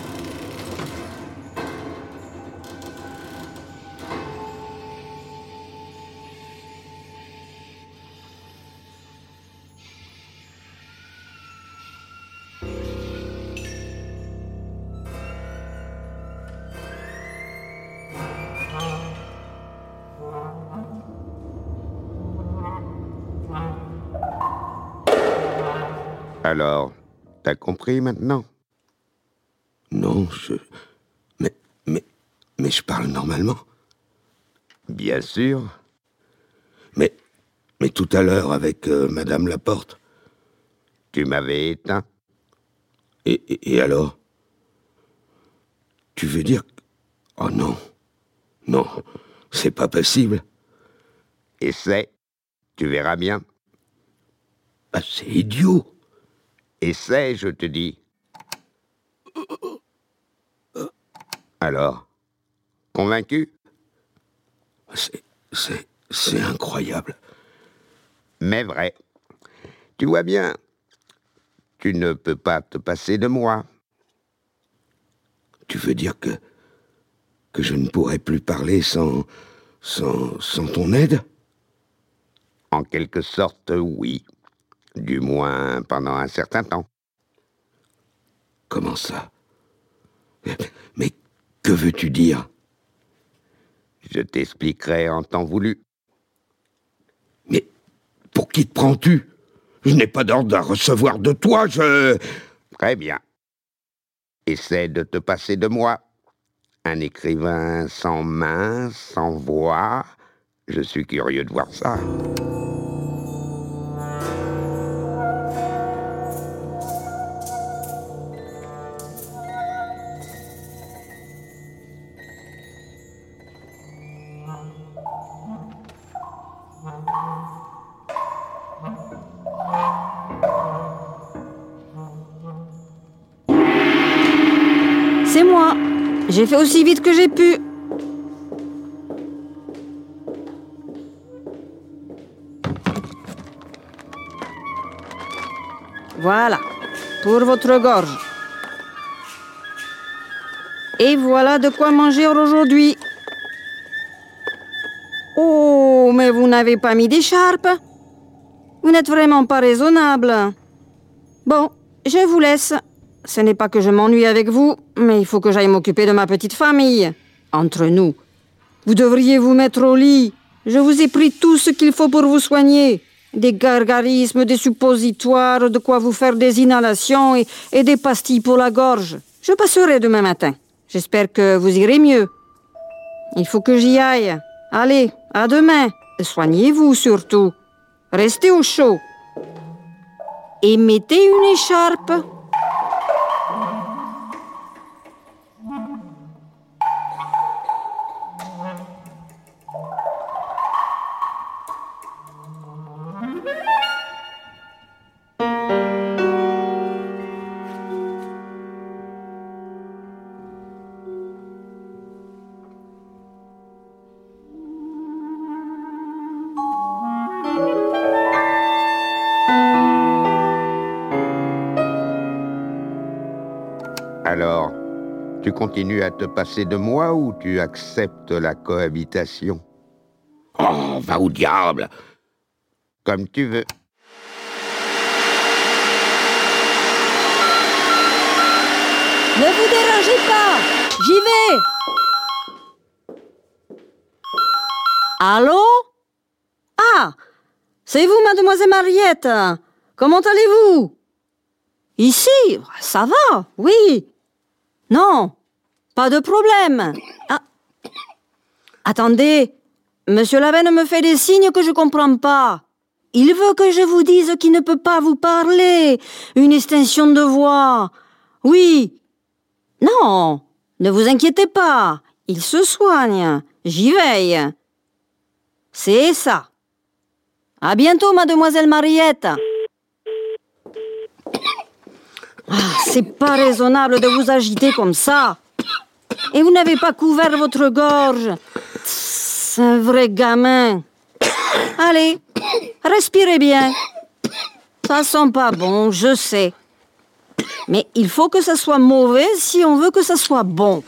Alors, t'as compris maintenant? Non, mais je parle normalement. Bien sûr. Mais tout à l'heure, avec Madame Laporte. Tu m'avais éteint. Et alors? Tu veux dire... Oh non. Non, c'est pas possible. Essaie, tu verras bien. Ah, c'est idiot. Essaie, je te dis. Alors, convaincu? C'est incroyable. Mais vrai. Tu vois bien, tu ne peux pas te passer de moi. Tu veux dire que je ne pourrais plus parler sans ton aide? En quelque sorte, oui. Du moins pendant un certain temps. Comment ça? Mais que veux-tu dire? Je t'expliquerai en temps voulu. Mais pour qui te prends-tu? Je n'ai pas d'ordre à recevoir de toi, Très bien. Essaie de te passer de moi. Un écrivain sans main, sans voix. Je suis curieux de voir ça. C'est moi. J'ai fait aussi vite que j'ai pu. Voilà, pour votre gorge. Et voilà de quoi manger aujourd'hui. Oh, mais vous n'avez pas mis d'écharpe? Vous n'êtes vraiment pas raisonnable. Bon, je vous laisse. Ce n'est pas que je m'ennuie avec vous, mais il faut que j'aille m'occuper de ma petite famille. Entre nous. Vous devriez vous mettre au lit. Je vous ai pris tout ce qu'il faut pour vous soigner. Des gargarismes, des suppositoires, de quoi vous faire des inhalations et des pastilles pour la gorge. Je passerai demain matin. J'espère que vous irez mieux. Il faut que j'y aille. Allez, à demain. Soignez-vous surtout. Restez au chaud. Et mettez une écharpe. Alors, tu continues à te passer de moi ou tu acceptes la cohabitation? Oh, va au diable! Comme tu veux. Ne vous dérangez pas. J'y vais. Allô? Ah, c'est vous, mademoiselle Mariette. Comment allez-vous? Ici, ça va, oui. Non, pas de problème. Ah. Attendez, monsieur Lavenne me fait des signes que je comprends pas. il veut que je vous dise qu'il ne peut pas vous parler. Une extinction de voix. Oui. Non, ne vous inquiétez pas. Il se soigne. J'y veille. C'est ça. À bientôt, mademoiselle Mariette. C'est pas raisonnable de vous agiter comme ça. Et vous n'avez pas couvert votre gorge. C'est un vrai gamin. Allez, respirez bien. Ça sent pas bon, je sais. Mais il faut que ça soit mauvais si on veut que ça soit bon.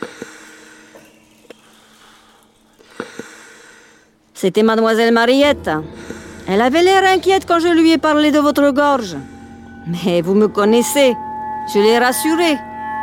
C'était mademoiselle Mariette. Elle avait l'air inquiète quand je lui ai parlé de votre gorge. Mais vous me connaissez. Je l'ai rassurée.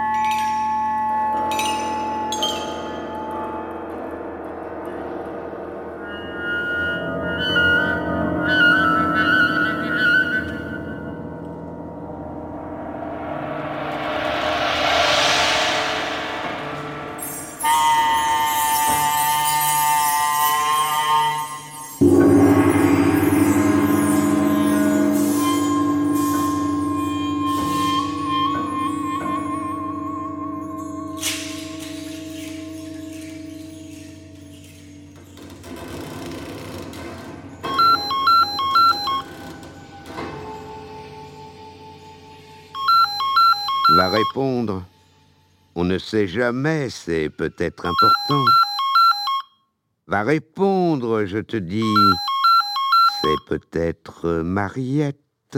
Va répondre. On ne sait jamais, c'est peut-être important. Va répondre, je te dis. C'est peut-être Mariette.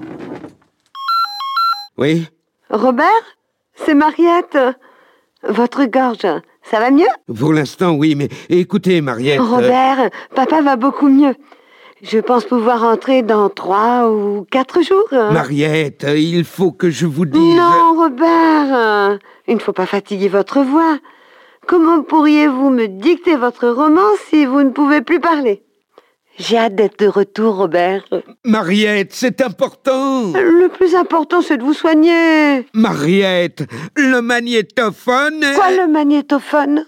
Oui? Robert? C'est Mariette. Votre gorge, ça va mieux? Pour l'instant, oui, mais écoutez, Mariette... Robert, papa va beaucoup mieux. Je pense pouvoir rentrer dans 3 ou 4 jours. Mariette, il faut que je vous dise... Non, Robert, il ne faut pas fatiguer votre voix. Comment pourriez-vous me dicter votre roman si vous ne pouvez plus parler? J'ai hâte d'être de retour, Robert. Mariette, c'est important. Le plus important, c'est de vous soigner. Mariette, le magnétophone... Quoi, le magnétophone?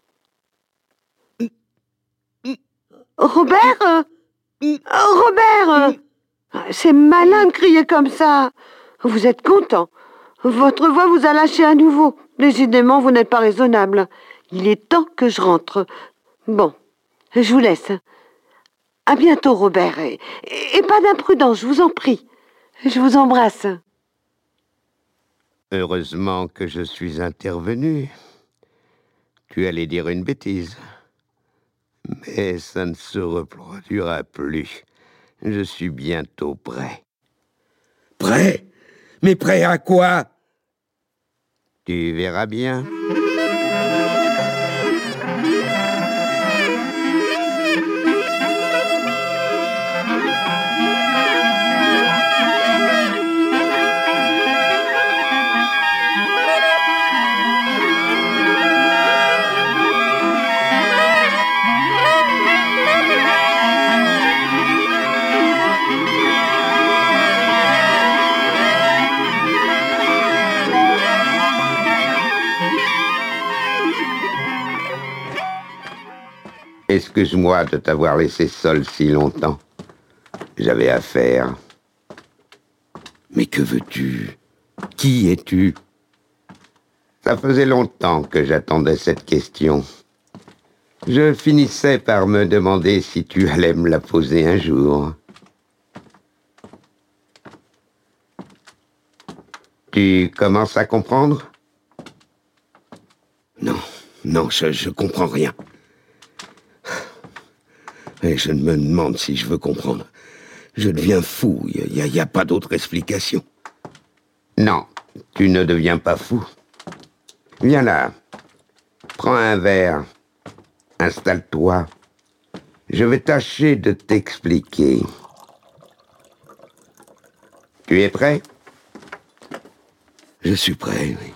Robert? Robert! C'est malin de crier comme ça. Vous êtes content. Votre voix vous a lâché à nouveau. Décidément, vous n'êtes pas raisonnable. Il est temps que je rentre. Bon, je vous laisse. À bientôt, Robert. Et pas d'imprudence, je vous en prie. Je vous embrasse. Heureusement que je suis intervenu. Tu allais dire une bêtise. Mais ça ne se reproduira plus. Je suis bientôt prêt. Prêt? Mais prêt à quoi? Tu verras bien. Excuse-moi de t'avoir laissé seul si longtemps. J'avais affaire. Mais que veux-tu? Qui es-tu? Ça faisait longtemps que j'attendais cette question. Je finissais par me demander si tu allais me la poser un jour. Tu commences à comprendre? Non, je comprends rien. Et je me demande si je veux comprendre. Je deviens fou, il n'y a pas d'autre explication. Non, tu ne deviens pas fou. Viens là, prends un verre, installe-toi. Je vais tâcher de t'expliquer. Tu es prêt? Je suis prêt, oui.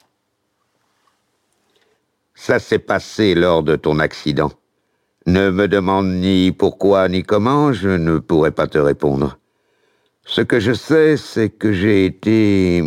Ça s'est passé lors de ton accident. Ne me demande ni pourquoi ni comment, je ne pourrai pas te répondre. Ce que je sais, c'est que j'ai été...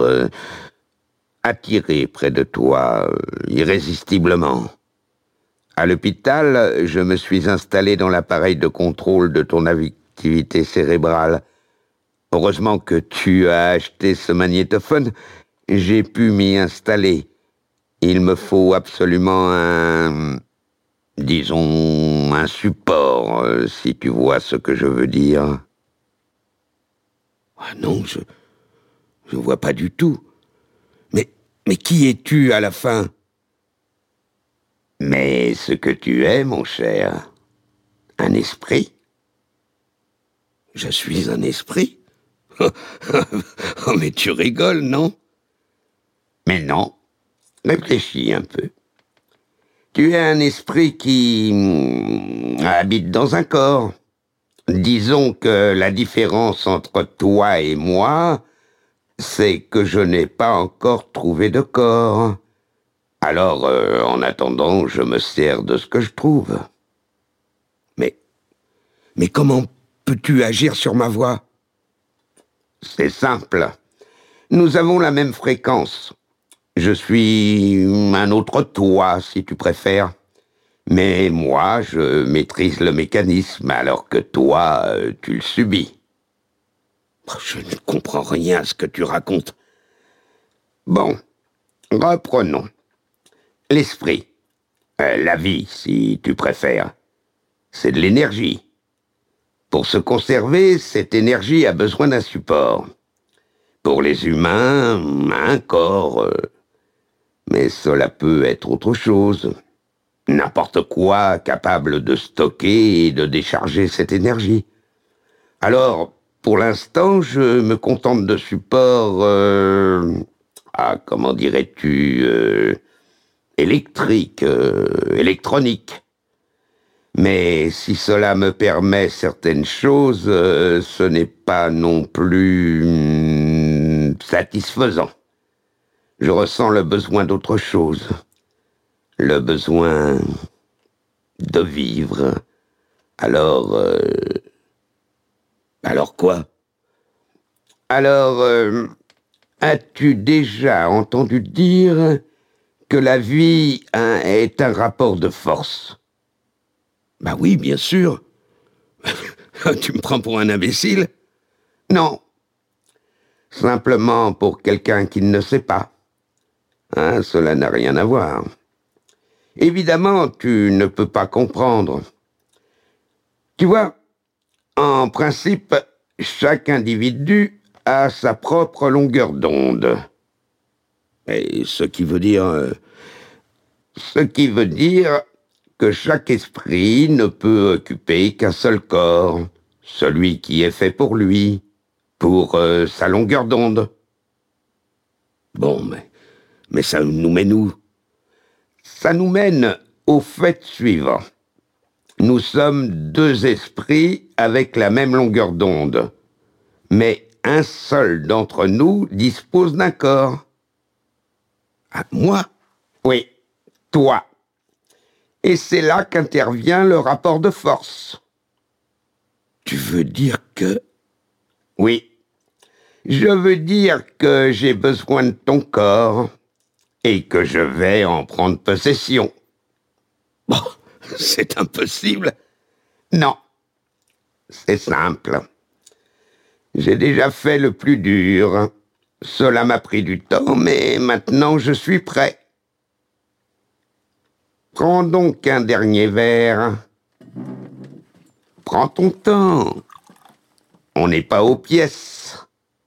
attiré près de toi, irrésistiblement. À l'hôpital, je me suis installé dans l'appareil de contrôle de ton activité cérébrale. Heureusement que tu as acheté ce magnétophone, j'ai pu m'y installer. Il me faut absolument disons, un support, si tu vois ce que je veux dire. Ah non, je vois pas du tout. Mais qui es-tu à la fin? Mais ce que tu es, mon cher, un esprit. Je suis un esprit? Oh, mais tu rigoles, non? Mais non, réfléchis un peu. Tu es un esprit qui habite dans un corps. Disons que la différence entre toi et moi, c'est que je n'ai pas encore trouvé de corps. Alors, en attendant, je me sers de ce que je trouve. Mais comment peux-tu agir sur ma voix? C'est simple. Nous avons la même fréquence. Je suis un autre toi, si tu préfères. Mais moi, je maîtrise le mécanisme, alors que toi, tu le subis. Je ne comprends rien à ce que tu racontes. Bon, reprenons. L'esprit, la vie, si tu préfères, c'est de l'énergie. Pour se conserver, cette énergie a besoin d'un support. Pour les humains, un corps. Mais cela peut être autre chose. N'importe quoi capable de stocker et de décharger cette énergie. Alors, pour l'instant, je me contente de supports, comment dirais-tu, électriques, électroniques. Mais si cela me permet certaines choses, ce n'est pas non plus satisfaisant. Je ressens le besoin d'autre chose. Le besoin de vivre. Alors quoi? Alors, as-tu déjà entendu dire que la vie est un rapport de force? Bah oui, bien sûr. Tu me prends pour un imbécile? Non. Simplement pour quelqu'un qui ne sait pas. Cela n'a rien à voir. Évidemment, tu ne peux pas comprendre. Tu vois, en principe, chaque individu a sa propre longueur d'onde. Et ce qui veut dire que chaque esprit ne peut occuper qu'un seul corps, celui qui est fait pour lui, pour sa longueur d'onde. Bon, mais ça nous mène où? Ça nous mène au fait suivant. Nous sommes deux esprits avec la même longueur d'onde, mais un seul d'entre nous dispose d'un corps. Ah, moi? Oui, toi. Et c'est là qu'intervient le rapport de force. Tu veux dire que... Oui. Je veux dire que j'ai besoin de ton corps et que je vais en prendre possession. Bon, c'est impossible. Non, c'est simple. J'ai déjà fait le plus dur. Cela m'a pris du temps, mais maintenant je suis prêt. Prends donc un dernier verre. Prends ton temps. On n'est pas aux pièces.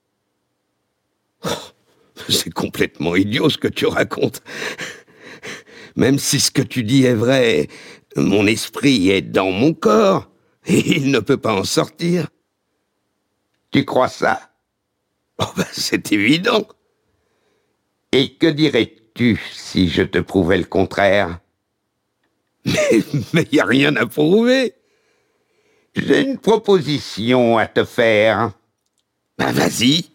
C'est complètement idiot ce que tu racontes. Même si ce que tu dis est vrai, mon esprit est dans mon corps et il ne peut pas en sortir. Tu crois ça? C'est évident. Et que dirais-tu si je te prouvais le contraire? Mais il n'y a rien à prouver. J'ai une proposition à te faire. Vas-y.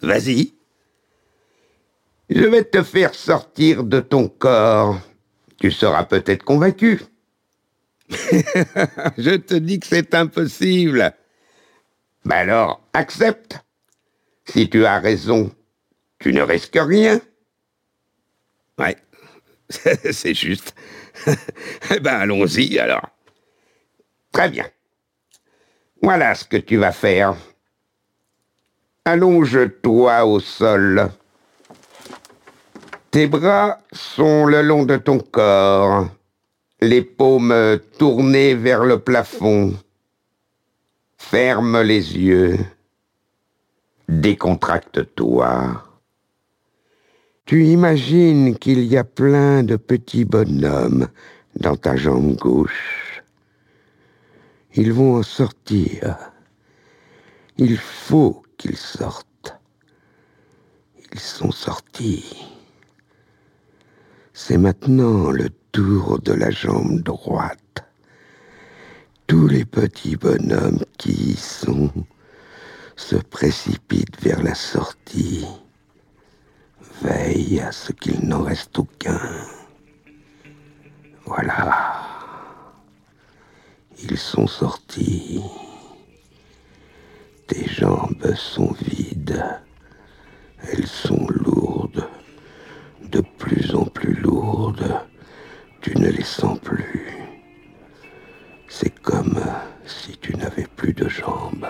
Je vais te faire sortir de ton corps. Tu seras peut-être convaincu. Je te dis que c'est impossible. Alors, accepte. Si tu as raison, tu ne risques rien. Ouais, C'est juste. Eh ben, allons-y, alors. Très bien. Voilà ce que tu vas faire. Allonge-toi au sol. Tes bras sont le long de ton corps, les paumes tournées vers le plafond. Ferme les yeux. Décontracte-toi. Tu imagines qu'il y a plein de petits bonhommes dans ta jambe gauche. Ils vont en sortir. Il faut qu'ils sortent. Ils sont sortis. C'est maintenant le tour de la jambe droite. Tous les petits bonhommes qui y sont se précipitent vers la sortie. Veille à ce qu'il n'en reste aucun. Voilà. Ils sont sortis. Tes jambes sont vides. Elles sont lourdes. De plus en plus lourdes. Tu ne les sens plus. C'est comme si tu n'avais plus de jambes.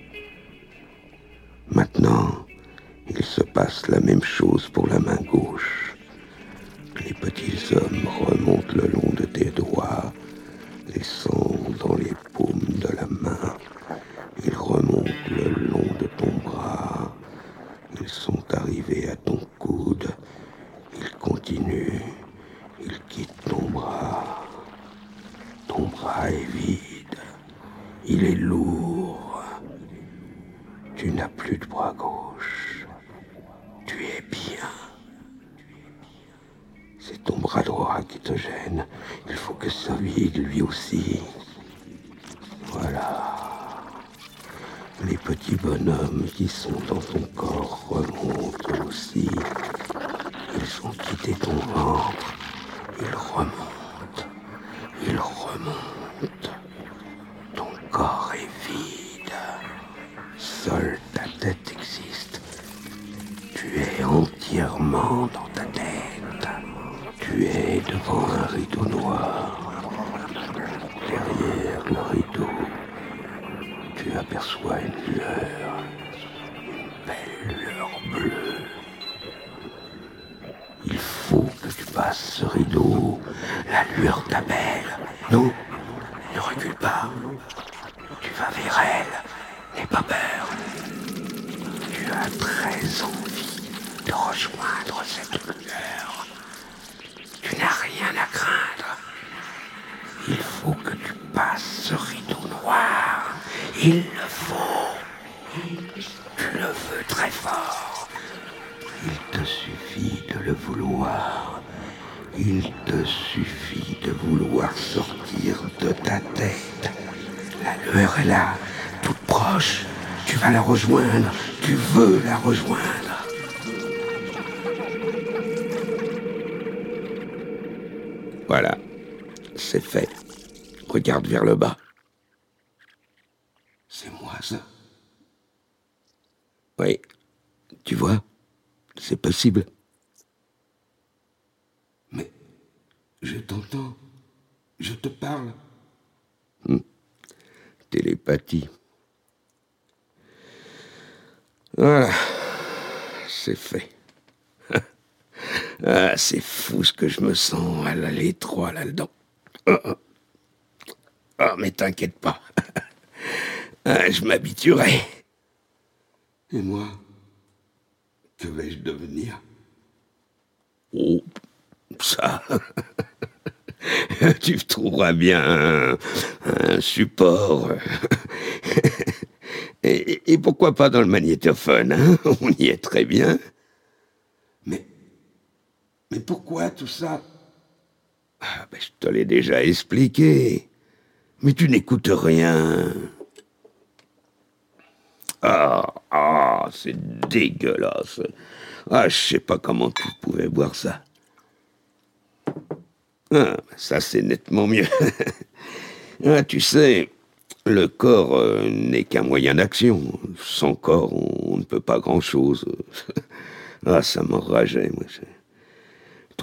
Maintenant, il se passe la même chose pour la main gauche. Les petits hommes remontent le long de tes doigts, descendent dans les paumes de la main. Ils remontent le long de ton bras. Ils sont arrivés à ton coude. Ils continuent. Ils quittent ton bras. Ton bras est vide. Il est lourd. Tu n'as plus de bras gauche. Tu es bien. C'est ton bras droit qui te gêne. Il faut que ça vide lui aussi. Voilà. Les petits bonhommes qui sont dans ton corps remontent aussi. Ils ont quitté ton ventre. Ils remontent. Ils remontent. Ton corps est vide. Seule ta tête existe. Tu es entièrement dans ta tête. Tu es devant un rideau noir. Derrière le rideau, tu aperçois une lueur. Une belle lueur bleue. Il faut que tu passes ce rideau. La lueur t'appelle. Non, ne recule pas. Tu vas vers elle. N'aie pas peur. Tu as très envie de rejoindre cette lueur. Tu n'as rien à craindre. Il faut que tu passes ce rideau noir. Il le faut. Tu le veux très fort. Il te suffit de le vouloir. Il te suffit de vouloir sortir de ta tête. La lueur est là, toute proche. Tu vas la rejoindre. Tu veux la rejoindre. Voilà, c'est fait. Regarde vers le bas. C'est moi, ça. Oui, tu vois, c'est possible. Mais je t'entends. Je te parle. Télépathie. Voilà, c'est fait. Ah, c'est fou ce que je me sens à l'étroit là-dedans. Oh, mais t'inquiète pas. Ah, je m'habituerai. Et moi, que vais-je devenir? Oh, ça... Tu trouveras bien un support. Et pourquoi pas dans le magnétophone, hein? On y est très bien. Mais pourquoi tout ça? Ah, ben, je te l'ai déjà expliqué. Mais tu n'écoutes rien. Ah, c'est dégueulasse. Ah, je sais pas comment tu pouvais boire ça. Ah, ça c'est nettement mieux. Ah, tu sais, le corps n'est qu'un moyen d'action. Sans corps, on ne peut pas grand-chose. Ah, ça m'enrageait, moi.